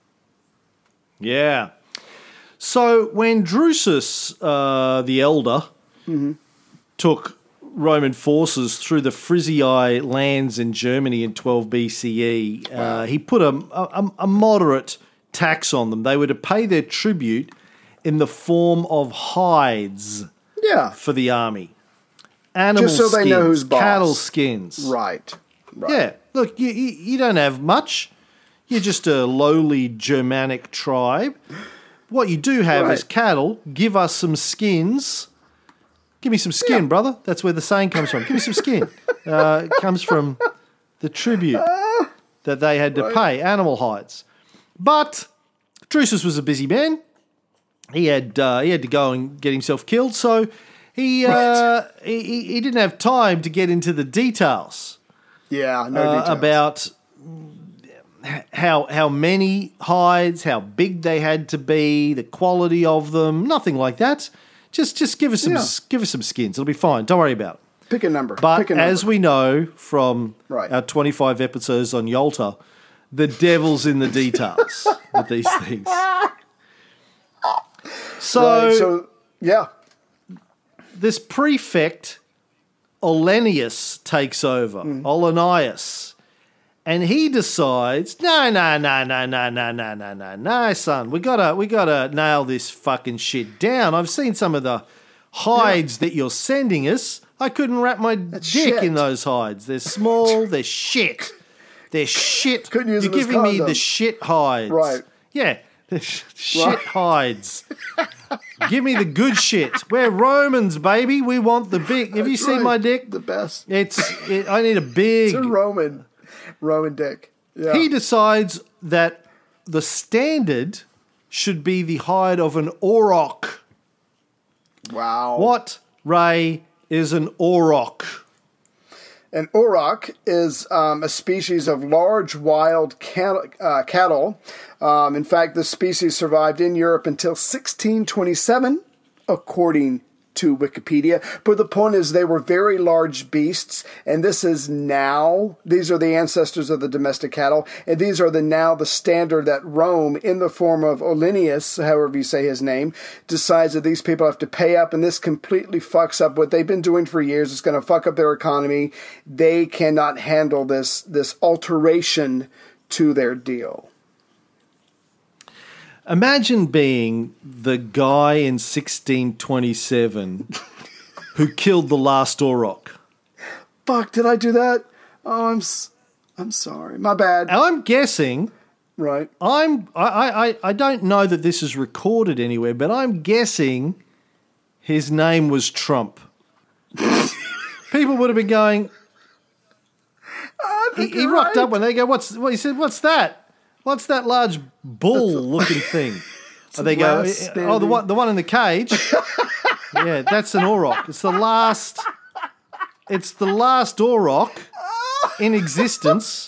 Yeah. So when Drusus, the elder, took Roman forces through the Frisiae lands in Germany in 12 BCE, he put a moderate tax on them. They were to pay their tribute in the form of hides for the army. Animal just so skins, they know who's boss. Cattle skins. Right. Yeah. Look, you don't have much. You're just a lowly Germanic tribe. What you do have is cattle. Give us some skins. Give me some skin, brother. That's where the saying comes from. Give me some skin. It comes from the tribute that they had to pay, animal hides. But Drusus was a busy man. He had to go and get himself killed, so he didn't have time to get into the details. Yeah, no details. About how many hides, how big they had to be, the quality of them, nothing like that. Just give us some skins. It'll be fine. Don't worry about it. Pick a number. But as we know from our 25 episodes on Yalta, the devil's in the details with these things. So this prefect, Olennius, takes over, Olennius, and he decides, no, son, we gotta nail this fucking shit down. I've seen some of the hides that you're sending us. I couldn't wrap my dick in those hides. They're small, they're shit. They're shit. Couldn't use You're them as giving me the condoms. shit hides. Right. Yeah. Shit hides. Give me the good shit. We're Romans, baby. We want the big. Have you seen my dick? The best. I need a big. It's a Roman dick. Yeah. He decides that the standard should be the hide of an auroch. Wow. What, Ray, is an auroch? An auroch is a species of large wild cattle. In fact, the species survived in Europe until 1627, according to Wikipedia. But the point is they were very large beasts, and these are the ancestors of the domestic cattle, and these are now the standard that Rome, in the form of Olennius, however you say his name, decides that these people have to pay up, and this completely fucks up what they've been doing for years. It's going to fuck up their economy. They cannot handle this alteration to their deal. Imagine being the guy in 1627 who killed the last auroch. Fuck, did I do that? Oh, I'm sorry. My bad. I'm guessing. Right. I don't know that this is recorded anywhere, but I'm guessing his name was Trump. people would have been going. He rocked up when they go, he said, what's that? What's that large bull-looking thing? They go, oh, the one in the cage. Yeah, that's an auroch. It's the last auroch in existence.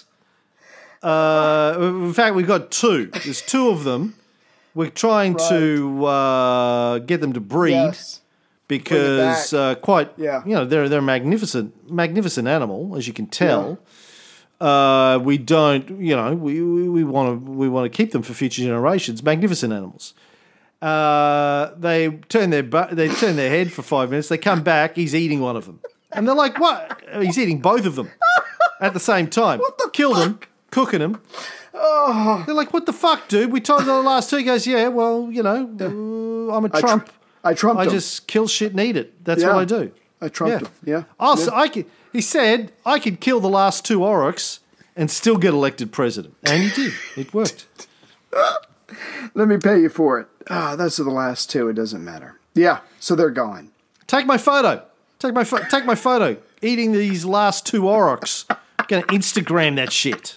In fact, we've got two. There's two of them. We're trying to get them to breed because they're a magnificent animal, as you can tell. We don't, we want to keep them for future generations. Magnificent animals. They turn their head for 5 minutes. They come back. He's eating one of them, and they're like, "What?" He's eating both of them at the same time. Kill them, cooking them. Oh. They're like, "What the fuck, dude? We told you the last two." He goes, "Yeah, well, I'm a Trump. I trumped him. Just kill shit and eat it. That's what I do." I trumped him. Yeah. Also, he said I could kill the last two aurochs and still get elected president, and he did. It worked. Let me pay you for it. Those are the last two. It doesn't matter. Yeah. So they're gone. Take my photo. Take my photo. Eating these last two aurochs. I'm gonna Instagram that shit.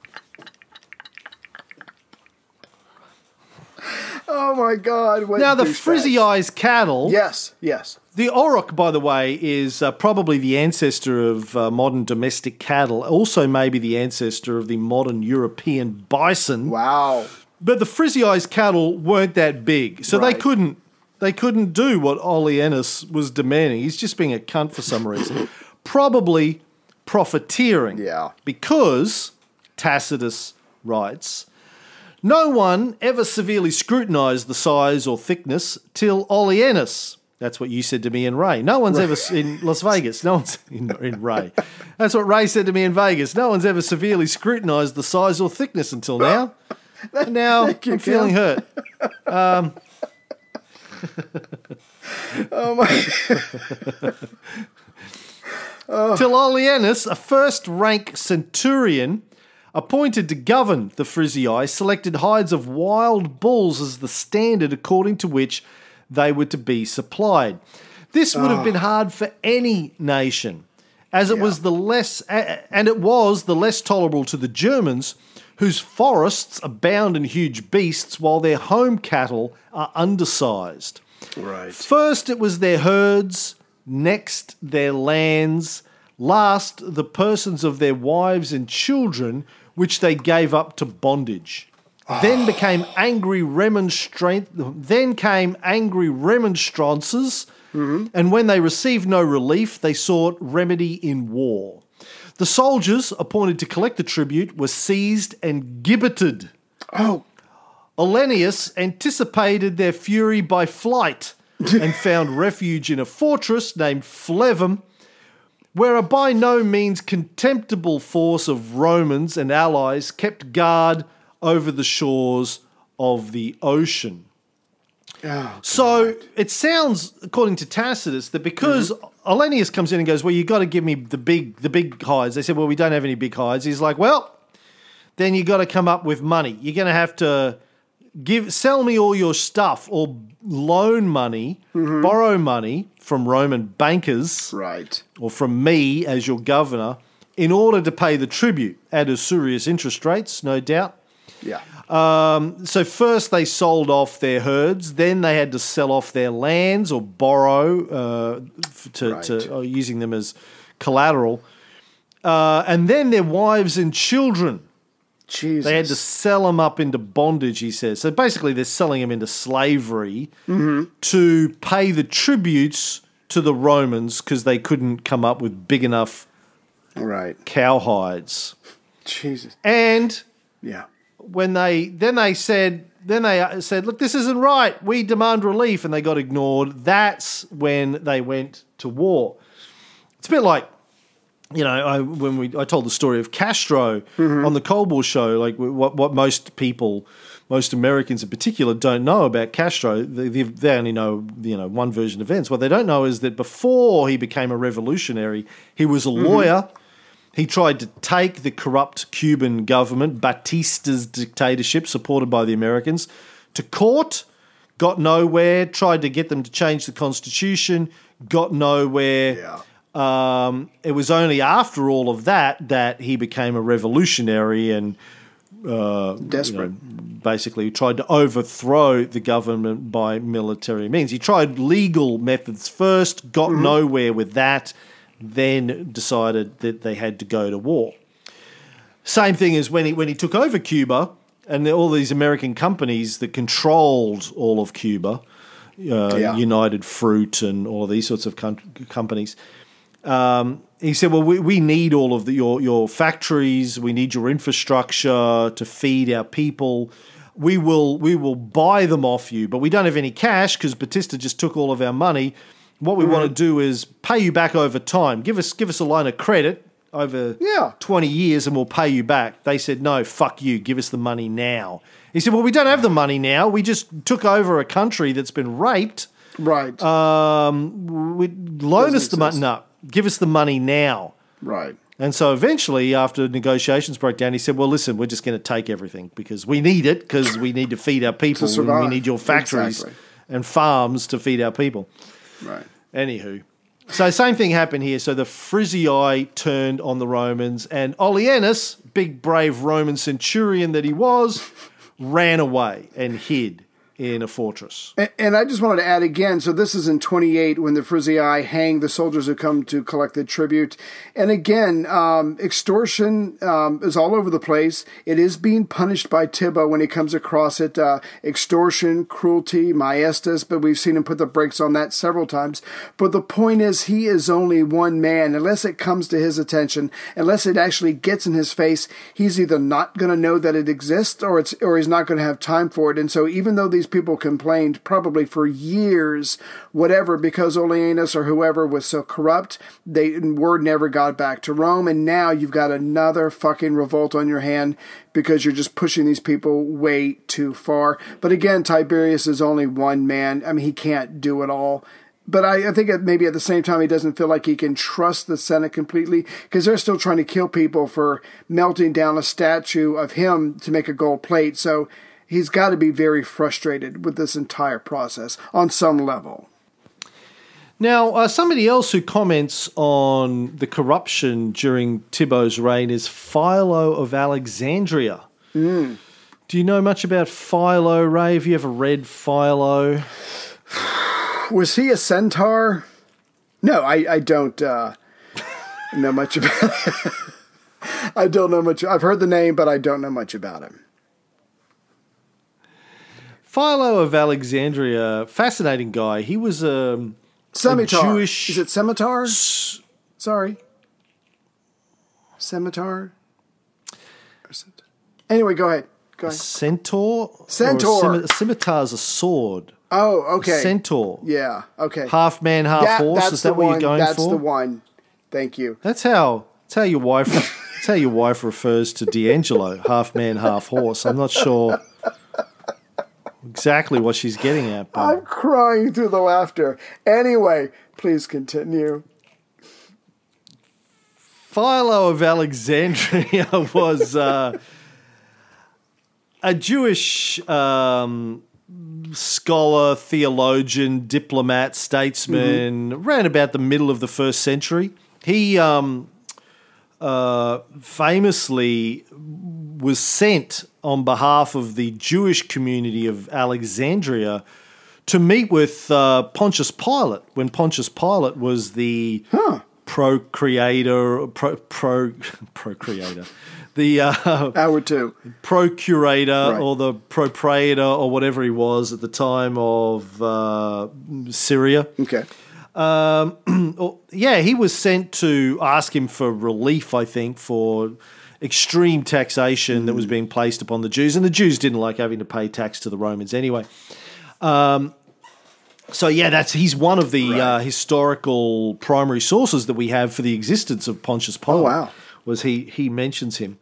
Oh my God! Now the frizzy eyes cattle. Yes. The auroch, by the way, is probably the ancestor of modern domestic cattle. Also, maybe the ancestor of the modern European bison. Wow! But the frizzy eyes cattle weren't that big, so they couldn't do what Ollie Ennis was demanding. He's just being a cunt for some reason, probably profiteering. Yeah. Because Tacitus writes, no one ever severely scrutinised the size or thickness till Ollie Ennis. That's what you said to me in Ray. No one's ever in Las Vegas. No one's in Ray. That's what Ray said to me in Vegas. No one's ever severely scrutinised the size or thickness until now. And now I'm feeling hurt. Oh my! Till Ollie Ennis, a first-rank centurion, appointed to govern the frizzy eye, selected hides of wild bulls as the standard according to which they were to be supplied. This would have been hard for any nation, as it was the less tolerable to the Germans, whose forests abound in huge beasts, while their home cattle are undersized. Right. First it was their herds, next their lands, last the persons of their wives and children, which they gave up to bondage. Then came angry remonstrances, and when they received no relief, they sought remedy in war. The soldiers appointed to collect the tribute were seized and gibbeted. Oh. Olennius anticipated their fury by flight and found refuge in a fortress named Flevum, where a by no means contemptible force of Romans and allies kept guard over the shores of the ocean. Oh, so it sounds, according to Tacitus, that because Olennius comes in and goes, well, you got to give me the big hides. They said, well, we don't have any big hides. He's like, well, then you got to come up with money. You're going to have to sell me all your stuff or loan money, borrow money from Roman bankers, right, or from me as your governor, in order to pay the tribute at usurious interest rates, no doubt. Yeah. So first they sold off their herds, then they had to sell off their lands or borrow using them as collateral, and then their wives and children. Jesus. They had to sell them up into bondage, he says. So basically they're selling them into slavery to pay the tributes to the Romans because they couldn't come up with big enough cowhides. Jesus. And yeah. When they said, look, this isn't right. We demand relief, and they got ignored. That's when they went to war. It's a bit like, I told the story of Castro on the Cold War show. Like what most Americans in particular don't know about Castro. They only know one version of events. What they don't know is that before he became a revolutionary, he was a lawyer. He tried to take the corrupt Cuban government, Batista's dictatorship, supported by the Americans, to court, got nowhere, tried to get them to change the constitution, got nowhere. It was only after all of that he became a revolutionary and Desperate. basically tried to overthrow the government by military means. He tried legal methods first, got nowhere with that, then decided that they had to go to war. Same thing as when he took over Cuba and all these American companies that controlled all of Cuba, United Fruit and all of these sorts of companies. He said, well, we need all of your factories. We need your infrastructure to feed our people. We will buy them off you, but we don't have any cash because Batista just took all of our money. What we want to do is pay you back over time. Give us a line of credit over 20 years and we'll pay you back. They said, no, fuck you. Give us the money now. He said, well, we don't have the money now. We just took over a country that's been raped. Right. Loan us the money. No, give us the money now. Right. And so eventually, after negotiations broke down, he said, well, listen, we're just going to take everything because we need it, because we need to feed our people. To survive. We need your factories and farms to feed our people. Right. Anywho. So same thing happened here. So the Frisiae turned on the Romans, and Ollienus, big brave Roman centurion that he was, ran away and hid in a fortress. And I just wanted to add again, so this is in 28 when the Frisiae hang the soldiers who come to collect the tribute. And again, extortion is all over the place. It is being punished by Tibbo when he comes across it. Extortion, cruelty, maestas, but we've seen him put the brakes on that several times. But the point is, he is only one man. Unless it comes to his attention, unless it actually gets in his face, he's either not going to know that it exists or he's not going to have time for it. And so even though these people complained probably for years, whatever, because Ollienus or whoever was so corrupt, word never got back to Rome, and now you've got another fucking revolt on your hand because you're just pushing these people way too far. But again, Tiberius is only one man. I mean, he can't do it all. But I think maybe at the same time he doesn't feel like he can trust the Senate completely because they're still trying to kill people for melting down a statue of him to make a gold plate. So he's got to be very frustrated with this entire process on some level. Now, somebody else who comments on the corruption during Tibbo's reign is Philo of Alexandria. Do you know much about Philo, Ray? Have you ever read Philo? Was he a centaur? No, I don't know much about it. I don't know much. I've heard the name, but I don't know much about him. Philo of Alexandria, fascinating guy. He was Scimitar. Jewish... Is it scimitar? Sorry. Scimitar? Anyway, go ahead. Centaur? Centaur. Scimitar's a sword. Oh, okay. Centaur. Yeah, okay. Half man, half horse. Is that what you're going for? That's the one. Thank you. That's how your wife... That's how your wife refers to D'Angelo. Half man, half horse. I'm not sure exactly what she's getting at. But I'm crying through the laughter. Anyway, please continue. Philo of Alexandria was a Jewish scholar, theologian, diplomat, statesman, around about the middle of the 1st century. He famously was sent on behalf of the Jewish community of Alexandria to meet with Pontius Pilate when Pontius Pilate was the procreator, the Hour two. procurator or the propraetor or whatever he was at the time of Syria. Okay. He was sent to ask him for relief, I think, for extreme taxation that was being placed upon the Jews. And the Jews didn't like having to pay tax to the Romans anyway. He's one of the historical primary sources that we have for the existence of Pontius Pilate. Oh, wow. Was he mentions him.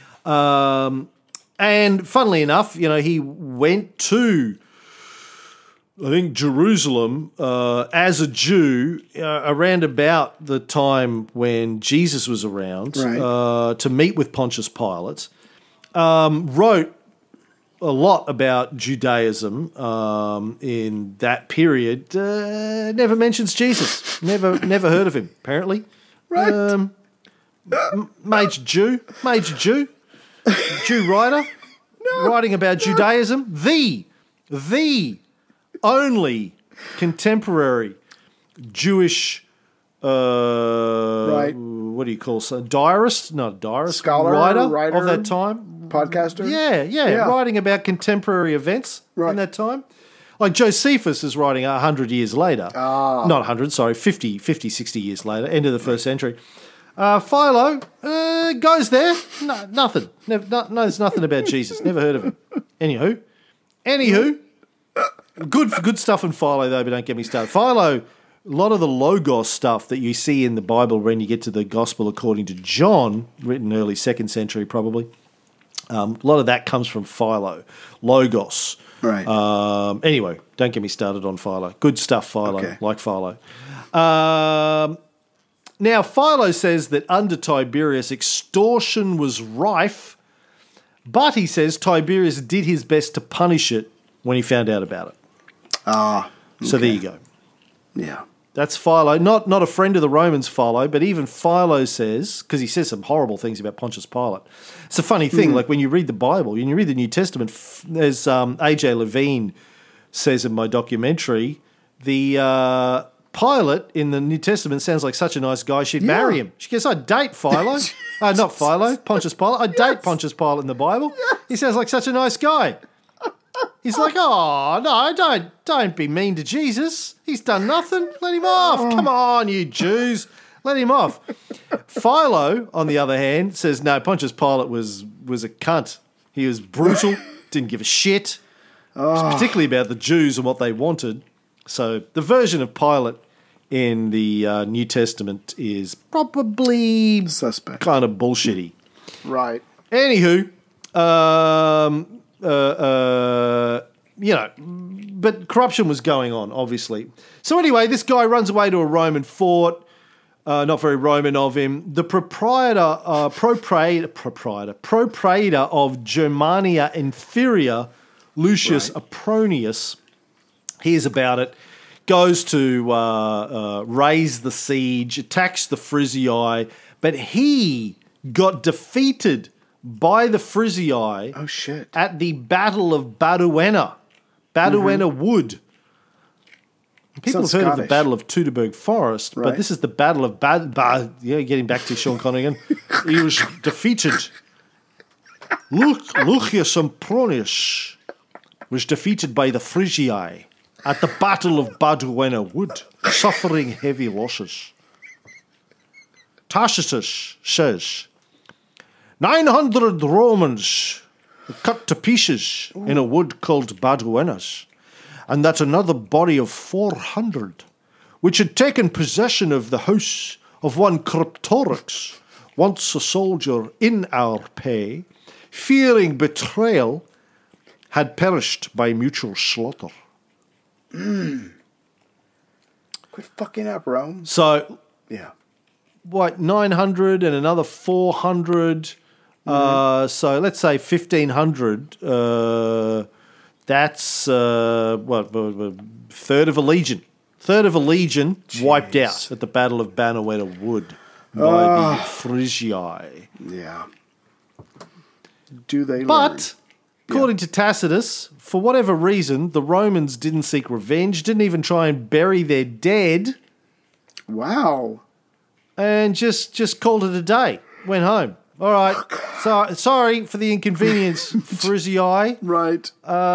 And funnily enough, he went to, I think, Jerusalem as a Jew around about the time when Jesus was around to meet with Pontius Pilate, wrote a lot about Judaism in that period never mentions Jesus. Never heard of him, apparently. Right. Major Jew writer, writing about Judaism. The only contemporary Jewish, Right. what do you call diarist? Not diarist, Scholar, writer of that time. Podcaster? Yeah, writing about contemporary events in that time. Like Josephus is writing 100 years later. Not 100, sorry, 50, 60 years later, end of the first century. Philo goes there. No, nothing. Knows nothing about Jesus. Never heard of him. Anywho, good stuff in Philo, though, but don't get me started. Philo, a lot of the Logos stuff that you see in the Bible when you get to the Gospel according to John, written early 2nd century probably, a lot of that comes from Philo, Logos. Right. Anyway, don't get me started on Philo. Good stuff, Philo, like Philo. Now, Philo says that under Tiberius, extortion was rife, but he says Tiberius did his best to punish it when he found out about it. So there you go. Yeah. That's Philo. Not a friend of the Romans, Philo, but even Philo says, because he says some horrible things about Pontius Pilate. It's a funny thing, like when you read the Bible, when you read the New Testament, as A.J. Levine says in my documentary, the Pilate in the New Testament sounds like such a nice guy, she'd marry him. She goes, I'd date Philo. Not Philo, Pontius Pilate. I'd date Pontius Pilate in the Bible. He sounds like such a nice guy. He's like, oh, no, don't be mean to Jesus. He's done nothing. Let him off. Come on, you Jews. Let him off. Philo, on the other hand, says, no, Pontius Pilate was a cunt. He was brutal, didn't give a shit, particularly about the Jews and what they wanted. So the version of Pilate in the New Testament is probably suspect, kind of bullshitty. Right. Anywho, but corruption was going on, obviously. So anyway, this guy runs away to a Roman fort, not very Roman of him. The propraetor of Germania Inferior, Lucius Apronius, hears about it, goes to raise the siege, attacks the Frisia, but he got defeated by the Frisia at the Battle of Baduena. Baduena Wood. People have heard of the Battle of Teutoburg Forest, but this is the Battle of getting back to Sean Connery again. He was defeated. Lucius Sempronius was defeated by the Frisia at the Battle of Baduena Wood, suffering heavy losses. Tacitus says, 900 Romans cut to pieces in a wood called Baduenas, and that another body of 400, which had taken possession of the house of one Cryptorix, once a soldier in our pay, fearing betrayal, had perished by mutual slaughter. Quit fucking up, Rome. So, yeah, what, 900 and another 400... so let's say 1,500. That's third of a legion. Third of a legion wiped out at the Battle of Baduena Wood by the Frisia. Yeah. Do they? But according to Tacitus, for whatever reason, the Romans didn't seek revenge, didn't even try and bury their dead. Wow. And just called it a day. Went home. All right. So sorry for the inconvenience, Frisia. Right.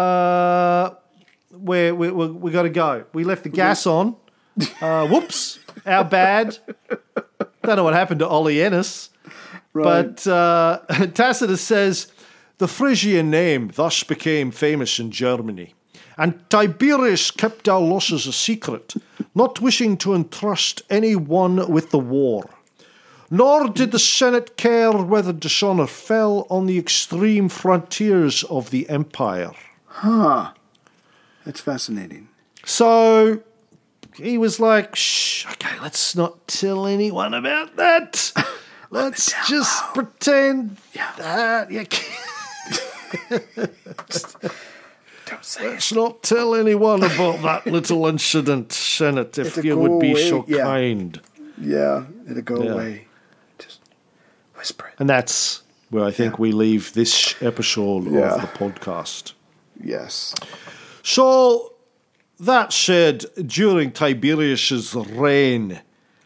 We got to go. We left the gas on. Whoops. Our bad. Don't know what happened to Ollie Ennis. Right. But Tacitus says, the Frisian name thus became famous in Germany, and Tiberius kept our losses a secret, not wishing to entrust anyone with the war. Nor did the Senate care whether dishonour fell on the extreme frontiers of the empire. Huh. That's fascinating. So he was like, shh, okay, let's not tell anyone about that. Let's just pretend that. Yeah. Don't say it. Let's not tell anyone about that little incident, Senate, if It'll you go would be away, so yeah. kind. Yeah, it'll go Yeah. away. Just whisper it. And that's where I think we leave this episode Yeah. of the podcast. Yes. So, that said, during Tiberius's reign,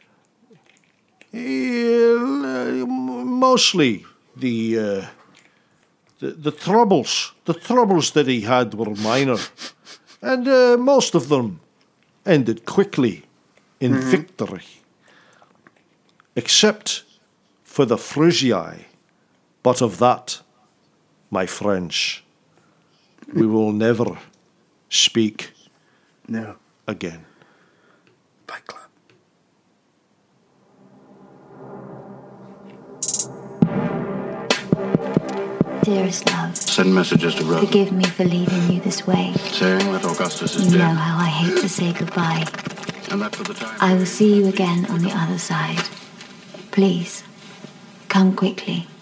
mostly the troubles that he had were minor, and most of them ended quickly in victory, except for the Frygii. But of that, my friends, we will never speak No. again. Fight Club. Dearest love, Send messages to Rome, forgive me for leaving you this way. saying that Augustus is You know dead, how I hate to say goodbye. and that for the time I will see you again on the other side. Please, come quickly.